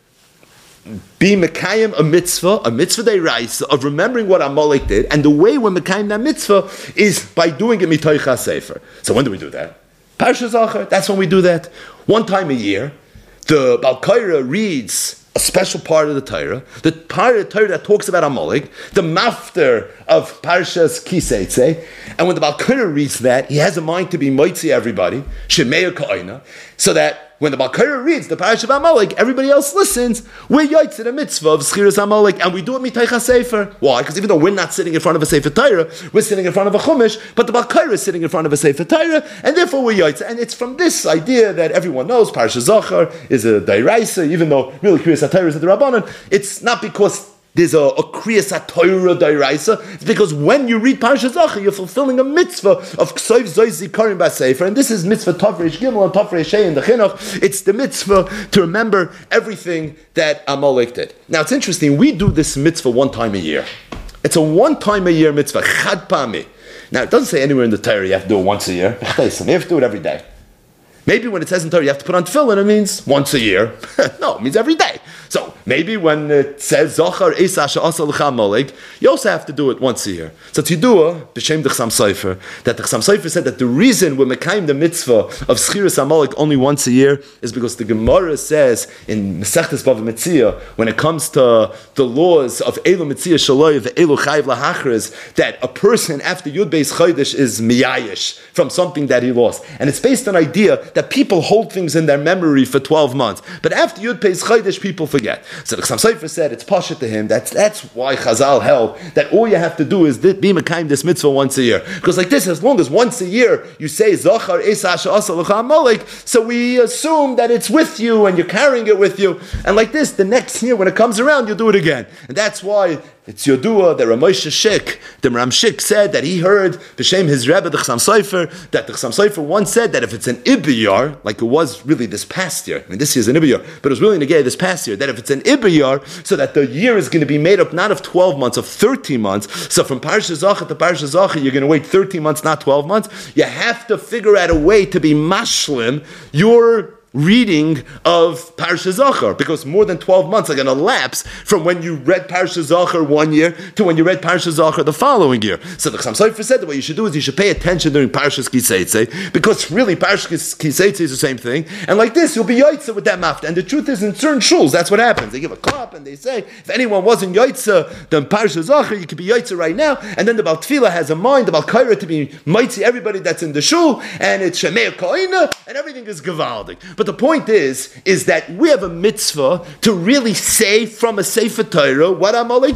be mekayim a mitzvah, a mitzvah deiraisa of remembering what Amalek did, and the way we're mekayim that mitzvah is by doing it mitoich ha-sefer. So when do we do that? Parsha Zachar, that's when we do that. One time a year, the Baal Korah reads a special part of the Torah, the part of the Torah that talks about Amalek, the mafter of Parshas Kiseitze, and when the Baal Korah reads that, he has a mind to be moitzi everybody, shemeir ka'ina, so that when the Baal Korah reads the Parasha of Amalek, everybody else listens. We're yotzei the mitzvah of Schiras Amalek, and we do it mitoich ha-sefer. Why? Because even though we're not sitting in front of a Sefer Torah, we're sitting in front of a Chumash, but the Baal Korah is sitting in front of a Sefer Torah, and therefore we're yotzei. And it's from this idea that everyone knows Parasha Zachar is a dairaisa, even though really Kriyas HaTorah is a Rabbanan. It's not because there's a, a Kriyas HaTorah dairaisa. It's because when you read Parashat Zachar, you're fulfilling a mitzvah of Ksoiv Zoi Zikaron ba-Sefer, and this is mitzvah Tafresh Gimel and Tafresh Hey in the Chinuch. It's the mitzvah to remember everything that Amalek did. Now it's interesting, we do this mitzvah one time a year. It's a one time a year mitzvah, Chad Pami. Now it doesn't say anywhere in the Torah you have to do it once a year. You have to do it every day. Maybe when it says in Torah you have to put on tefillin, it means once a year. No, it means every day. So maybe when it says Zochar eis asher asa lecha Amalek, you also have to do it once a year. So Tzidua, b'shem the Chassam Sofer, that the Chassam Sofer said that the reason we're mekayim the mitzvah of Schiras Amalek only once a year is because the Gemara says in Masechtas Bava Metzia, when it comes to the laws of Elu Metzia Shaloi, the Elu Chayv Lahachriz, that a person after Yud Beis Chodesh is miyayish from something that he lost. And it's based on idea that people hold things in their memory for twelve months. But after Yud Beis Chodesh, people forget. So the Chassam Sofer said it's pasha to him. That's that's why Chazal held that all you have to do is be mekayim this mitzvah once a year. Because like this, as long as once a year you say Zachar eis asher asa lecha Amalek, so we assume that it's with you and you're carrying it with you. And like this, the next year when it comes around, you'll do it again. And that's why it's Yodua that Ramosha Shik, the Ram Shik said that he heard b'shem his Rebbe, the Chassam Sofer, that the Chassam Sofer once said that if it's an Ibiyar, like it was really this past year, I mean this year's an Ibiyar, but it was really Negei this past year, that if it's an Ibiyar, so that the year is going to be made up not of twelve months, of thirteen months, so from Parashat Zachar to Parashat Zachar, you're going to wait thirteen months, not twelve months, you have to figure out a way to be mashlim your reading of Parashat Zachar, because more than twelve months are going to lapse from when you read Parashat Zachar one year to when you read Parashat Zachar the following year. So the Chassam Sofer said that what you should do is you should pay attention during Parashat Kiseitze, because really Parashat Kiseitze is the same thing, and like this you'll be yotzei with that mafta. And the truth is, in certain shuls that's what happens. They give a cup and they say if anyone wasn't yotzei then Parashat Zachar, you could be yotzei right now. And then the Baal Tefillah has a mind, the Baal Korah, to be mighty everybody that's in the shul, and it's Shemeir Ka'ina, and everything is gevaldik. But the point is, is that we have a mitzvah to really say from a Sefer Torah what Amalek did.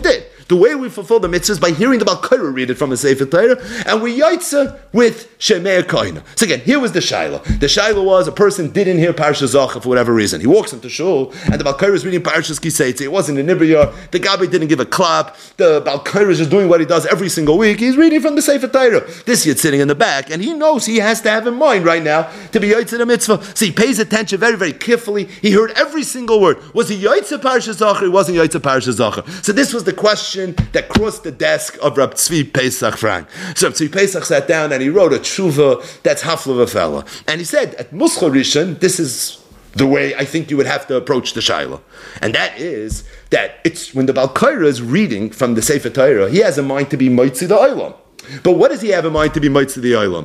The way we fulfill the mitzvah is by hearing the Baal Korah read it from a Sefer Torah, and we yaitza with Shemei Koina. So again, here was the Shaila. The Shaila was a person didn't hear Parshas Zachar for whatever reason. He walks into shul, and the Baal Korah is reading Parshas Kiseitze. It wasn't in Ibriyah. The Gabi didn't give a clap. The Baal Korah is just doing what he does every single week. He's reading from the Sefer Torah. This yid sitting in the back, and he knows he has to have in mind right now to be yaitza the mitzvah. So he pays attention very, very carefully. He heard every single word. Was he yaitza Parshas Zachar? He wasn't yaitza Parshas Zachar. So this was the question that crossed the desk of Rab Tzvi Pesach Frank. So Rab Tzvi Pesach sat down and he wrote a tshuva that's half of a fella. And he said, at Muscha Rishon, this is the way I think you would have to approach the Shaila. And that is that it's when the Baal Korah is reading from the Sefer Torah, he has in mind to be Moitzi the Olam. But what does he have in mind to be Moitzi the Olam?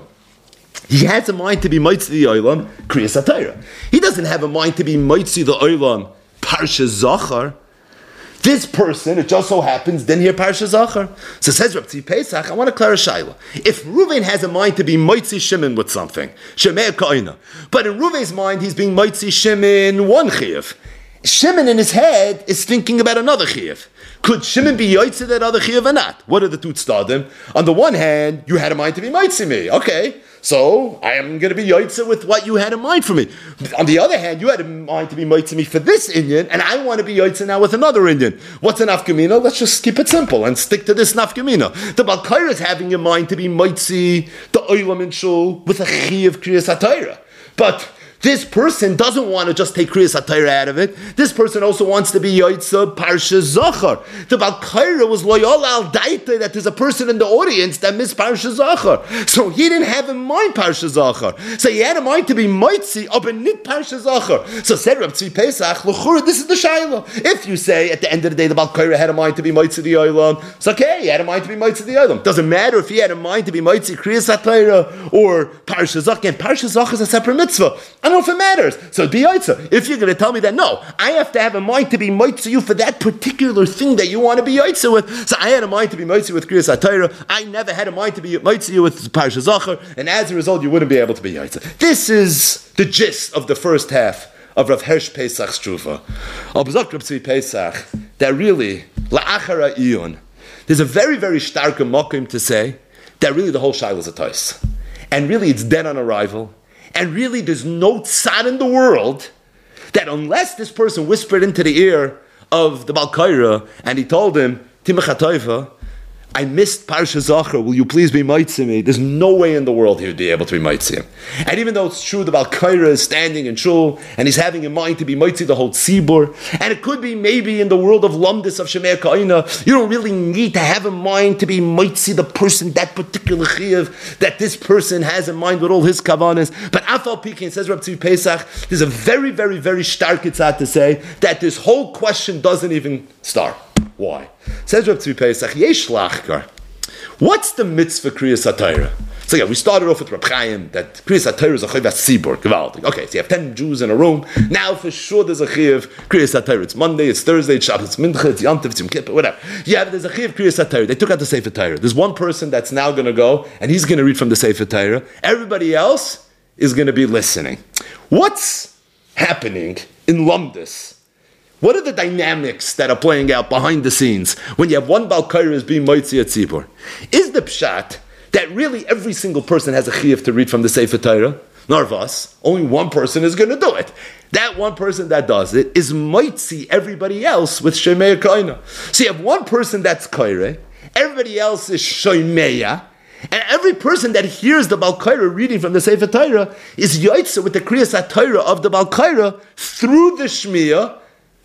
He has in mind to be Moitzi the Olam, Kriyas HaTorah. He doesn't have in mind to be Moitzi the Olam, Parshas Zachar. This person, it just so happens, didn't hear Parshas Zachar. So says Rab Tzvi Pesach, I want to clarify Shaila. If Ruvain has a mind to be Moitzi Shimon with something, Shemei Koina, but in Ruvain's mind he's being Moitzi Shimon one chiyuv, Shimon in his head is thinking about another chiyuv. Could Shimon be Yoitze that other chiyuv or not? What are the two tzadim? On the one hand, you had a mind to be Moitzi me. Okay. So, I am going to be Yoitze with what you had in mind for me. On the other hand, you had in mind to be Moitze me for this Indian, and I want to be Yoitze now with another Indian. What's a nafkamina? Let's just keep it simple and stick to this nafkamina. The Baal Korah is having in mind to be Moitze, the Olam in Shul, with a Chi of Kriyas HaTorah. But this person doesn't want to just take Kriyas HaTorah out of it. This person also wants to be Yoitze Parshas Zachar. The Baal Korah was loyal al daite that there's a person in the audience that missed Parshas Zachar. So he didn't have in mind Parshas Zachar. So he had in mind to be Moitzi up in Nit Parshas Zachar. So said Rab Tzvi Pesach, L'chura, this is the Shaila. If you say at the end of the day the Baal Korah had in mind to be Moitzi the Olam, it's okay, he had in mind to be Moitzi the Olam. Doesn't matter if he had in mind to be Moitzi Kriyas HaTorah or Parshas Zachar. And Parshas Zachar is a separate mitzvah. I don't know if it matters. So be Yoitze. If you're going to tell me that, no, I have to have a mind to be Moitze you for that particular thing that you want to be Yoitze with. So I had a mind to be Moitze with Kriyas HaTorah. I never had a mind to be Moitze you with Parshas Zachar, and as a result, you wouldn't be able to be Yoitze. This is the gist of the first half of Rav Hersh Pesach's Tshuva. Al B'zok Rav Tzvi Pesach, that really, la'achara iyun, there's a very, very stark mokim to say that really the whole shaila is a tois. And really it's dead on arrival. And really, there's no tzad in the world that unless this person whispered into the ear of the Baal Korah and he told him, Timach HaToiva, I missed Parshas Zachar, will you please be Moitzi me? There's no way in the world he would be able to be Moitzi him. And even though it's true the Baal Korah is standing in shul and he's having in mind to be Moitzi the whole tzibur, and it could be maybe in the world of Lamdis of Shemei Koina, you don't really need to have in mind to be Moitzi the person, that particular chiyuv that this person has in mind with all his kavanas. But Afal Pikin, says Rab Tzvi Pesach, there's a very, very, very stark itzad to say that this whole question doesn't even start. Why? Says Rab Tzvi Pesach, Yesh lachkar. What's the mitzvah Kriyas HaTorah? So yeah, we started off with Rab Chaim that Kriyas HaTorah is a chiyuv tzibur, gewaltig. Okay, so you have ten Jews in a room. Now for sure there's a chiyuv Kriyas HaTorah. It's Monday, it's Thursday, it's Shabbat, it's Mincha, it's Yom Tov, it's Yom Kippur, whatever. Yeah, there's a chiyuv Kriyas HaTorah. They took out the Sefer Torah. There's one person that's now going to go and he's going to read from the Sefer Torah. Everybody else is going to be listening. What's happening in Lumdis? What are the dynamics that are playing out behind the scenes when you have one Baal Korah is being Moitzi at Tzibur? Is the pshat that really every single person has a chiyuv to read from the Sefer Torah? Nor of us. Only one person is going to do it. That one person that does it is Moitzi everybody else with Shemei Koina. So you have one person that's Korah, everybody else is Shemeya, and every person that hears the Baal Korah reading from the Sefer Torah is Yoitze with the Kriyas HaTorah of the Baal Korah through the Shmiya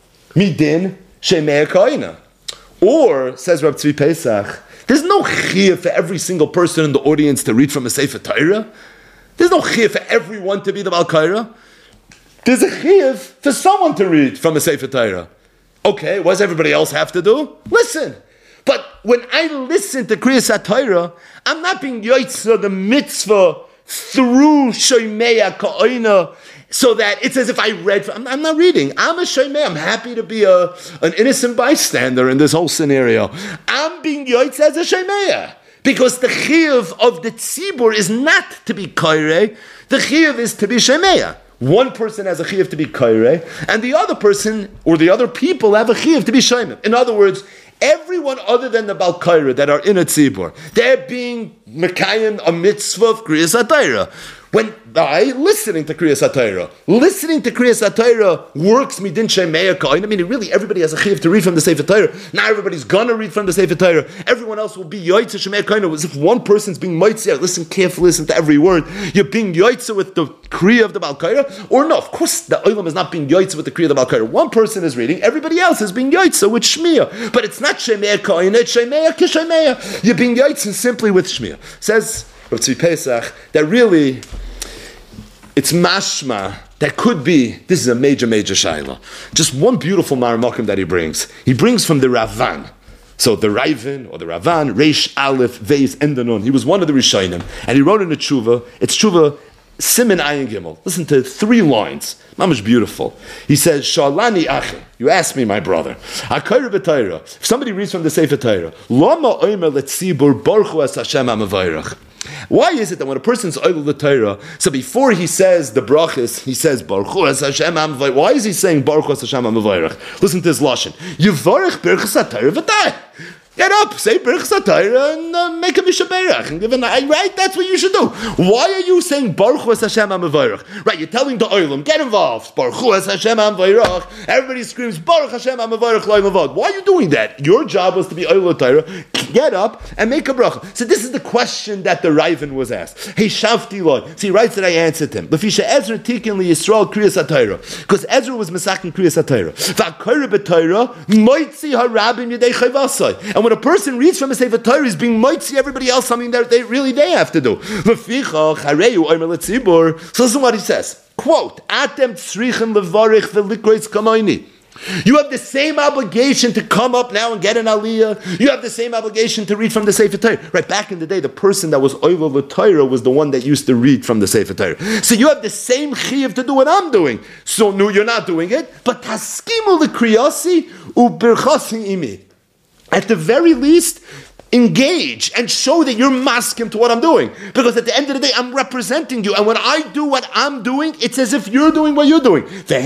Midin Shemei Koina. Or, says Rab Tzvi Pesach, there's no chiyuv for every single person in the audience to read from a Sefer Torah. There's no chiyuv for everyone to be the Baal Korah. There's a chiyuv for someone to read from a Sefer Torah. Okay, what does everybody else have to do? Listen. But when I listen to Kriyas HaTorah, I'm not being yoitza the mitzvah through Shemei Koina, so that it's as if I read. I'm, I'm not reading. I'm a Shemei. I'm happy to be a an innocent bystander in this whole scenario. I'm being yoitza as a Shemei. Because the chiyuv of the tzibur is not to be kaireh, the chiyuv is to be shemeya. One person has a chiyuv to be kaireh, and the other person, or the other people, have a chiyuv to be shemeya. In other words, Everyone other than the Balkaira that are in a tzibur, they're being mekayim a mitzvah of Kriyas HaTorah. When I listening to Kriyas HaTorah, listening to Kriyas HaTorah works midin shemeya kain. I mean, really, everybody has a chiyuv to read from the Sefer Torah. Now everybody's gonna read from the Sefer Torah. Everyone else will be yoytze shemeya kain. As if one person's being moitzi. Listen carefully, listen to every word. You're being yoytze with the kriya of the Balkaira, or no? Of course, the olam is not being yoytze with the kriya of the Balkaira. One person is reading, everybody else is being yoytze with shmiya. But it's not shemeya kain. It's shemeya kishemeya. You're being yoytze simply with shmiya. Says Rav Tzvi Pesach that really it's mashma that could be, this is a major, major shayla. Just one beautiful maramakim that he brings. He brings from the Ravan. So the Raven or the Ravan, Reish Aleph, Veis, Endanon. He was one of the Rishonim, and he wrote in a tshuva. It's tshuva Simin Ayin Gimel. Listen to three lines. Mamash beautiful. He says, Shalani Achi. You asked me, my brother. Akayr b'Torah. If somebody reads from the Sefer Torah, Lama Omer letzibur Baruch es Hashem ha'mevayrach. Why is it that when a person's oil the Torah, so before he says the brachas, he says Baruch es Hashem ha'mevayrach. Why is he saying Baruch es Hashem ha'mevayrach? Listen to his lashon. Yivarech berachas HaTorah v'tay. Get up, say Baruch HaTorah and uh, make a mishaberach and give an right. That's what you should do. Why are you saying Baruch es Hashem ha'mevayrach? Right, you're telling the oilam, get involved. Baruch es Hashem ha'mevayrach. Everybody screams Baruch Hashem ha'mevayrach lo'im avad. Why are you doing that? Your job was to be oil Torah. Get up and make a bracha. So this is the question that the Raven was asked. Hey, Shavti Lord. So he writes that I answered him. Lefisha Ezra tikin li Yisrael Kriyas HaTorah. Because Ezra was masakin Kriyas HaTorah. V'akayr b'Torah moitzi harabim yedei chayvasai. And when a person reads from a Sefer Torah, he's being moitzi everybody else something that they really they have to do. Leficha chareyu omer letzibur. So listen what he says. Quote, Atem tzrichen levarich v'likroitz kamoini. You have the same obligation to come up now and get an aliyah. You have the same obligation to read from the Sefer Torah. Right, back in the day, the person that was oivel the Torah was the one that used to read from the Sefer Torah. So you have the same chiyuv to do what I'm doing. So no, you're not doing it. But taskimu l'kriyasi u'birchasi imi. At the very least, engage and show that you're maskim to what I'm doing. Because at the end of the day, I'm representing you. And when I do what I'm doing, it's as if you're doing what you're doing.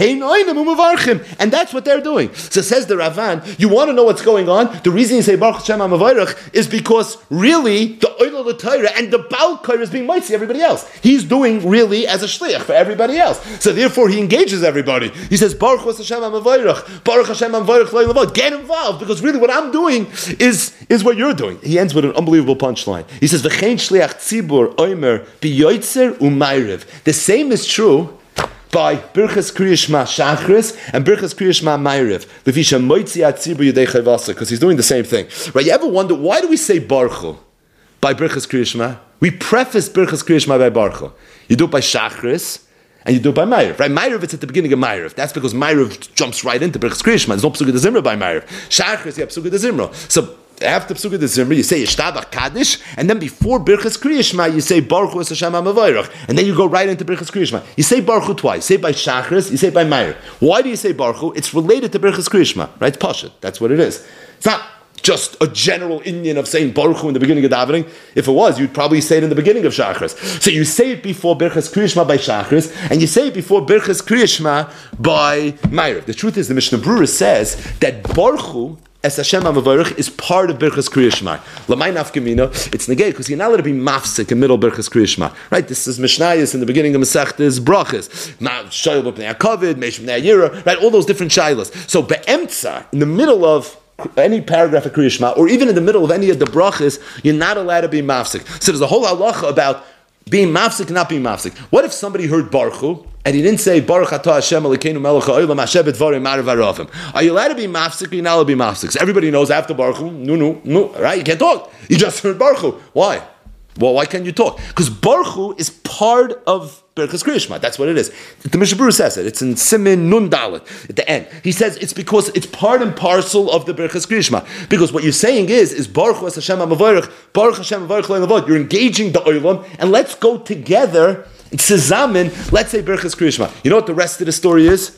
And that's what they're doing. So says the Ravan, you want to know what's going on? The reason you say Baruch Hashem HaMevayrach is because really the Oil of the Torah and the Baal Kair is being mighty everybody else. He's doing really as a shliach for everybody else. So therefore he engages everybody. He says Baruch Hashem HaMevayrach, Baruch Hashem HaMevayrach, get involved because really what I'm doing is, is what you're doing. He ends with an unbelievable punchline. He says, "V'chein shliach tzibur omer biyoytzer u'mayrev." The same is true by Birchas Kriya Shema Shachris and Birchas Kriya Shema Mayrev. Lefisha moitzi atzibur yedei chayvasa, because he's doing the same thing. Right? You ever wonder why do we say Baruch Hu by Birchas Kriya Shema? We preface Birchas Kriya Shema by Baruch Hu. You do it by Shachris. And you do it by Ma'ariv, right? Ma'ariv, it's at the beginning of Ma'ariv. That's because Ma'ariv jumps right into Birchas Kriya Shema. There's no Psuga de Zimra by Ma'ariv. Shachris, you have Psuga de Zimra. So after Psuga de Zimra, you say Yishtabach Kaddish, and then before Birchas Kriya Shema, you say Baruch Hu es Hashem HaMevayrach, and then you go right into Birchas Kriya Shema. You say Baruch Hu twice. You say by Shachris, you say by Ma'ariv. Why do you say Baruch Hu? It's related to Birchas Kriya Shema, right? It's Pashat. That's what it is. It's not just a general Indian of saying Baruch Hu in the beginning of davening. If it was, you'd probably say it in the beginning of Shachris. So you say it before Birchas Kriya Shema by Shachris, and you say it before Birchas Kriya Shema by Ma'ariv. The truth is, the Mishnah Berurah says that Baruch Hu es Hashem HaMevayrach is part of Birchas Kriya Shema. L'may nafkamina, it's negay because you're not allowed to be mafsik in middle Birchas Kriya Shema. Right? This is Mishnayos in the beginning of Masechtas Brachas. Shayl b'pnei HaKavod, Meish b'nei HaYira, right? All those different shaylas. So be'emtza, in the middle of any paragraph of Kriya Shema, or even in the middle of any of the brachas, you're not allowed to be mafsik. So there's a whole halacha about being mafsik and not being mafsik. What if somebody heard Baruch Hu, and he didn't say Baruch Atah Hashem Elokeinu Melech Ha'olam Hashem B'dvarim Ma'ariv Haravim? Are you allowed to be mafsik or you're not allowed to be mafsik? So everybody knows after Baruch Hu, no, no, no, right? You can't talk. You just heard Baruch Hu. Why? Well, why can't you talk? Because Baruch Hu is part of Birchas Kriya Shema. That's what it is. The Mishnah Berurah says it. It's in Simin Nun Dalet at the end. He says it's because it's part and parcel of the Birchas Kriya Shema. Because what you're saying is, is Baruch Hu es Hashem HaMevayrach, Baruch Hashem HaMevayrach Lo Yavod. You're engaging the Olam, and let's go together, Tzizamin, let's say Birchas Kriya Shema. You know what the rest of the story is?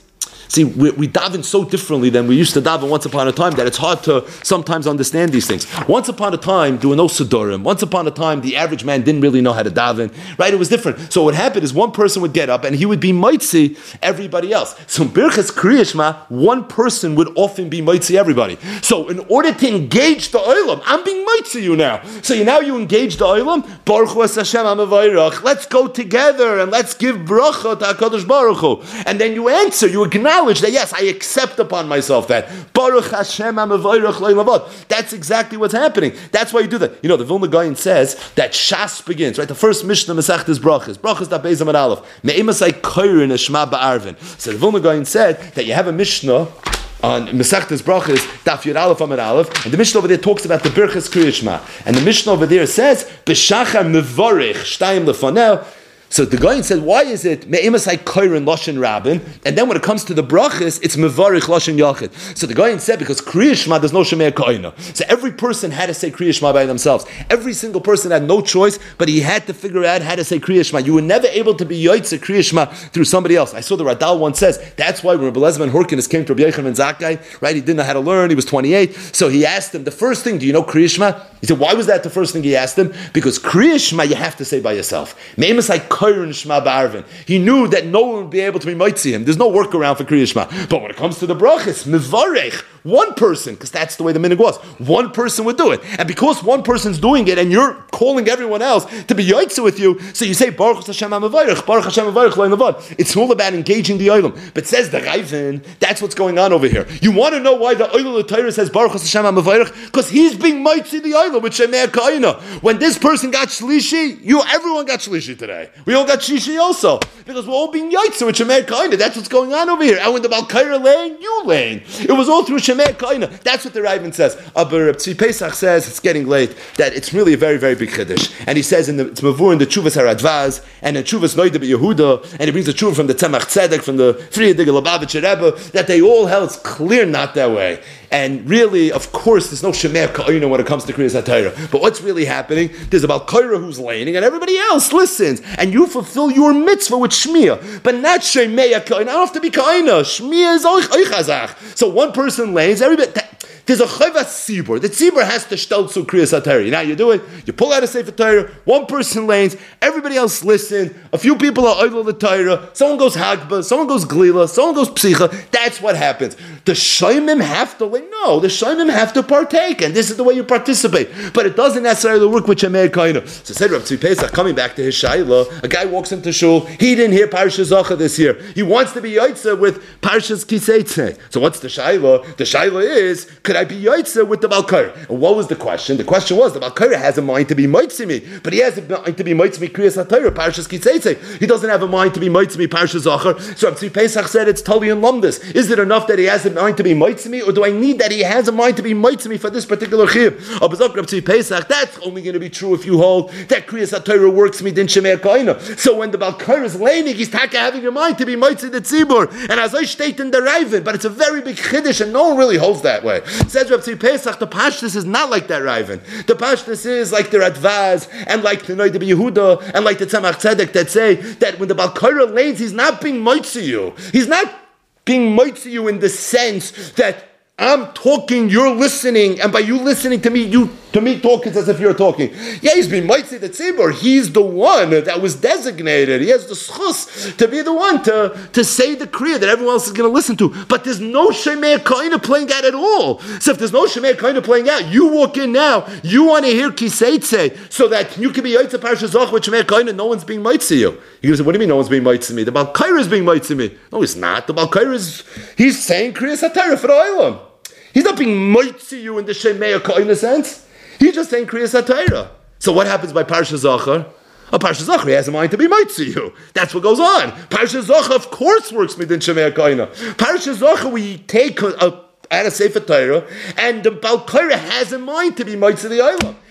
See, we, we daven so differently than we used to daven once upon a time that it's hard to sometimes understand these things. Once upon a time, there were no Sidurim. Once upon a time, the average man didn't really know how to daven, right? It was different. So what happened is one person would get up and he would be mitzi everybody else. So in Birchas Kriya Shema, one person would often be mitzi everybody. So in order to engage the olam, I'm being mitzi you now. So you now you engage the olam, Baruch Hu es Hashem HaMevayrach. Let's go together and let's give bracha to HaKadosh Baruch Hu. And then you answer, you acknowledge that yes, I accept upon myself that. Baruch Hashem HaMevayrach Le'Lavod. That's exactly what's happening. That's why you do that. You know, the Vilna Gaon says that Shas begins, right? The first Mishnah Masechtas is brachas. Brachas da Beis Amud Aleph. Me'imasai koirin eshma ba'arvin. So the Vilna Gaon said that you have a Mishnah on Masechtas Brachas, Daf Yud Aleph Amud Aleph, and the Mishnah over there talks about the Birchas Kriya Shema. And the Mishnah over there says, B'shachar mevorich shtayim lefanel. So the Gaon said, why is it me'imasai koirin loshen rabin? And then when it comes to the brachas, it's mevarich loshen yachid. So the Gaon said, because Kriya Shema, there's no shemer koina. So every person had to say Kriya Shema by themselves. Every single person had no choice, but he had to figure out how to say Kriya Shema. You were never able to be yotzei Kriya Shema through somebody else. I saw the Radal once says, that's why when Rabbi Elazar ben Horkinus came to Rabbi Yochanan ben Zakkai, right, he didn't know how to learn, he was twenty-eight, so he asked him, the first thing, do you know Kriya Shema? He said, why was that the first thing he asked him? Because Kriya Shema you have to say by yourself. Me'imasai koirin shema ba'arvin. He knew that no one would be able to be mitzi him. There's no workaround for Kriya Shema. But when it comes to the brachas, mevarech, one person, because that's the way the minhag was, one person would do it. And because one person's doing it and you're calling everyone else to be yotzei with you, so you say, Baruch Hashem HaMevayrach, Baruch Hashem HaMevayrach Le'Navad. It's all about engaging the olam. But says the Raven, that's what's going on over here. You want to know why the olam l'Torah says Baruch Hashem HaMevayrach? Because he's being mitzi the olam with Shemer Kaina. When this person got shlishi, you, everyone got shlishi today. We all got shishi also. Because we're all being yotzei with Shemer Kaina. That's what's going on over here. And when the Balkaira lane, you lane. It was all through Shemer Kaina. That's what the Raven says. Aber Reb Tzvi Pesach says, it's getting late, that it's really a very, very big chiddush. And he says in the, it's Mavur in the Tshuvas HaRadvaz, and in Tshuvas Noida B'Yehuda, and he brings the Tshuva from the Tzemach Tzedek, from the Frierdiker Lubavitcher Rebbe, that they all held it's clear not that way. And really, of course, there's no Shemer Ka'ina when it comes to Kriyas HaTorah. But what's really happening? There's a Balkaira who's laning, and everybody else listens. And you fulfill your mitzvah with Shmiya. But not Shemer Ka'ina. I don't have to be Ka'ina. Shmiya is Oichazach. So one person lanes, everybody... There's a chayvas tzibur. The tzibur has to shtel to Kriyas HaTorah. Now you do it, you pull out a Sefer Torah, one person lanes, everybody else listen, a few people are oil the Torah, someone goes Hagba, someone goes Glila, someone goes Psicha. That's what happens. The Shoimim have to lane. No, the Shoimim have to partake, and this is the way you participate. But it doesn't necessarily work with Shemer Kaina. So said Rav Tzvi Pesach, coming back to his Shaila, a guy walks into shul, he didn't hear Parshas Zocha this year. He wants to be Yotzeh with Parshas Kiseitze. So what's the Shaila? The Shaila is, could I be Yotzeh with the Balkaira? And what was the question? The question was, the Balkaira has a mind to be Moitzi me, but he has a mind to be Moitzi me Kriyas HaTorah, Parshas Kiseitze. He doesn't have a mind to be Moitzi me Parshas Zocher. So Rav Tzvi Pesach said it's Tali and Lumdus. Is it enough that he has a mind to be Moitzi me, or do I need that he has a mind to be Moitzi me for this particular Chiyuv? Abazok Rav Tzvi Pesach, that's only going to be true if you hold that Kriyas HaTorah works me din Shemer Kaina. So when the Balkaira is laning, he's taka having a mind to be Moitzi the Tzibur. And as I state in the Raven, but it's a very big Chiddush, and no one really holds that way. Says Rav Tzvi Pesach, the Pashtus is not like that Raven. The Pashtus is like the Radvaz, and like the Noida B'Yehuda, and like the Tzemach Tzedek that say that when the Balkaira lanes, he's not being Moitzi you. He's not being Moitzi you in the sense that I'm talking, you're listening, and by you listening to me, you to me talk is as if you're talking. Yeah, he's been Moitzi the Tzibur. He's the one that was designated. He has the schus to be the one to, to say the kriya that everyone else is going to listen to. But there's no Shemer Kaina playing out at all. So if there's no Shemer Kaina playing out, you walk in now, you want to hear Kiseitze, so that you can be Yotzeh Parshas Zoch with Shemer Kaina, no one's being Moitzi you. You say, what do you mean no one's being Moitzi me? The Balkaira is being Moitzi me. No, he's not. The Balkaira is, he's saying Kriyas HaTorah for the Olam. He's not being Moitzi you in the Shemer Kaina sense. He's just saying Kriyas HaTorah. So what happens by Parshas Zocher? A Parshas Zocher, he has a mind to be Moitzi you. That's what goes on. Parshas Zocher, of course, works within Shemer Kaina. Parshas Zocher, we take a, a, out of Sefer Torah, and the Balkaira has a mind to be Moitzi the Olam.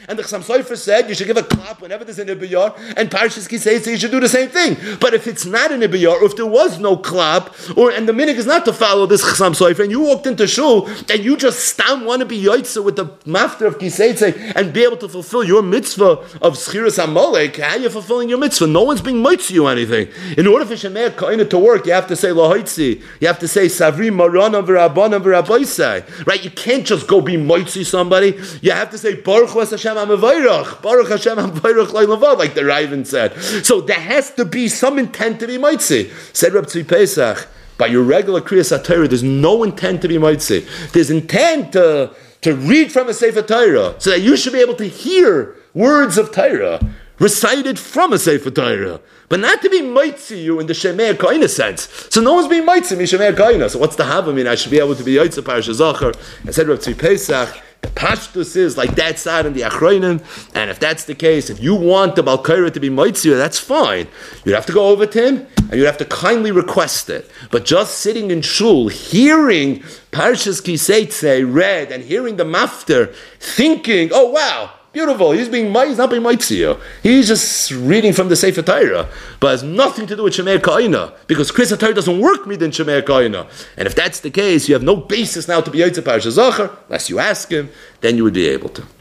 and the Chassam Sofer said you should give a clap whenever there's an Ibiyar, and Parshas Kisei you should do the same thing. But if it's not an Ibiyar, or if there was no clap, or and the minhag is not to follow this Chassam Sofer, and you walked into shul, and you just stam want to be Yoitza with the mafter of Kisei and be able to fulfill your mitzvah of Schiras HaMolek, how are you fulfilling your mitzvah? No one's being mitzi you anything. In order for Shemei Koine to work, you have to say Lahoitzi, you have to say Savri Marana V'Rabana V'Rabaisai, right? You can't just go be mitzi somebody. You have to say Baruch Hashem HaMevayrach, Baruch Hashem HaMevayrach Leilavad, like the Raven said. So there has to be some intent to be mitzi. Said Reb Tzvi Pesach, by your regular Kriyas HaTorah, there's no intent to be mitzi. There's intent to, to read from a Sefer Torah, so that you should be able to hear words of Torah recited from a Sefer Torah, but not to be mitzi you in the Shemei Koine sense. So no one's being mitzi me Shemei Koine. So what's the havamina? I should be able to be Yotzei Parashat Zachar. I said Reb Tzvi Pesach, the Pashtus is like that side in the Achronim, and if that's the case, if you want the Balkaira to be mitzi you, that's fine. You'd have to go over to him, and you'd have to kindly request it. But just sitting in shul, hearing Parshas Kisei read, and hearing the mafter, thinking, oh wow, beautiful, he's being he's not being mitzi. He's just reading from the Sefer Torah, but has nothing to do with Shemei Koine, because Kriyas HaTorah doesn't work me than Shemei Koine. And if that's the case, you have no basis now to be Yotzei Parashat Zachar, unless you ask him, then you would be able to.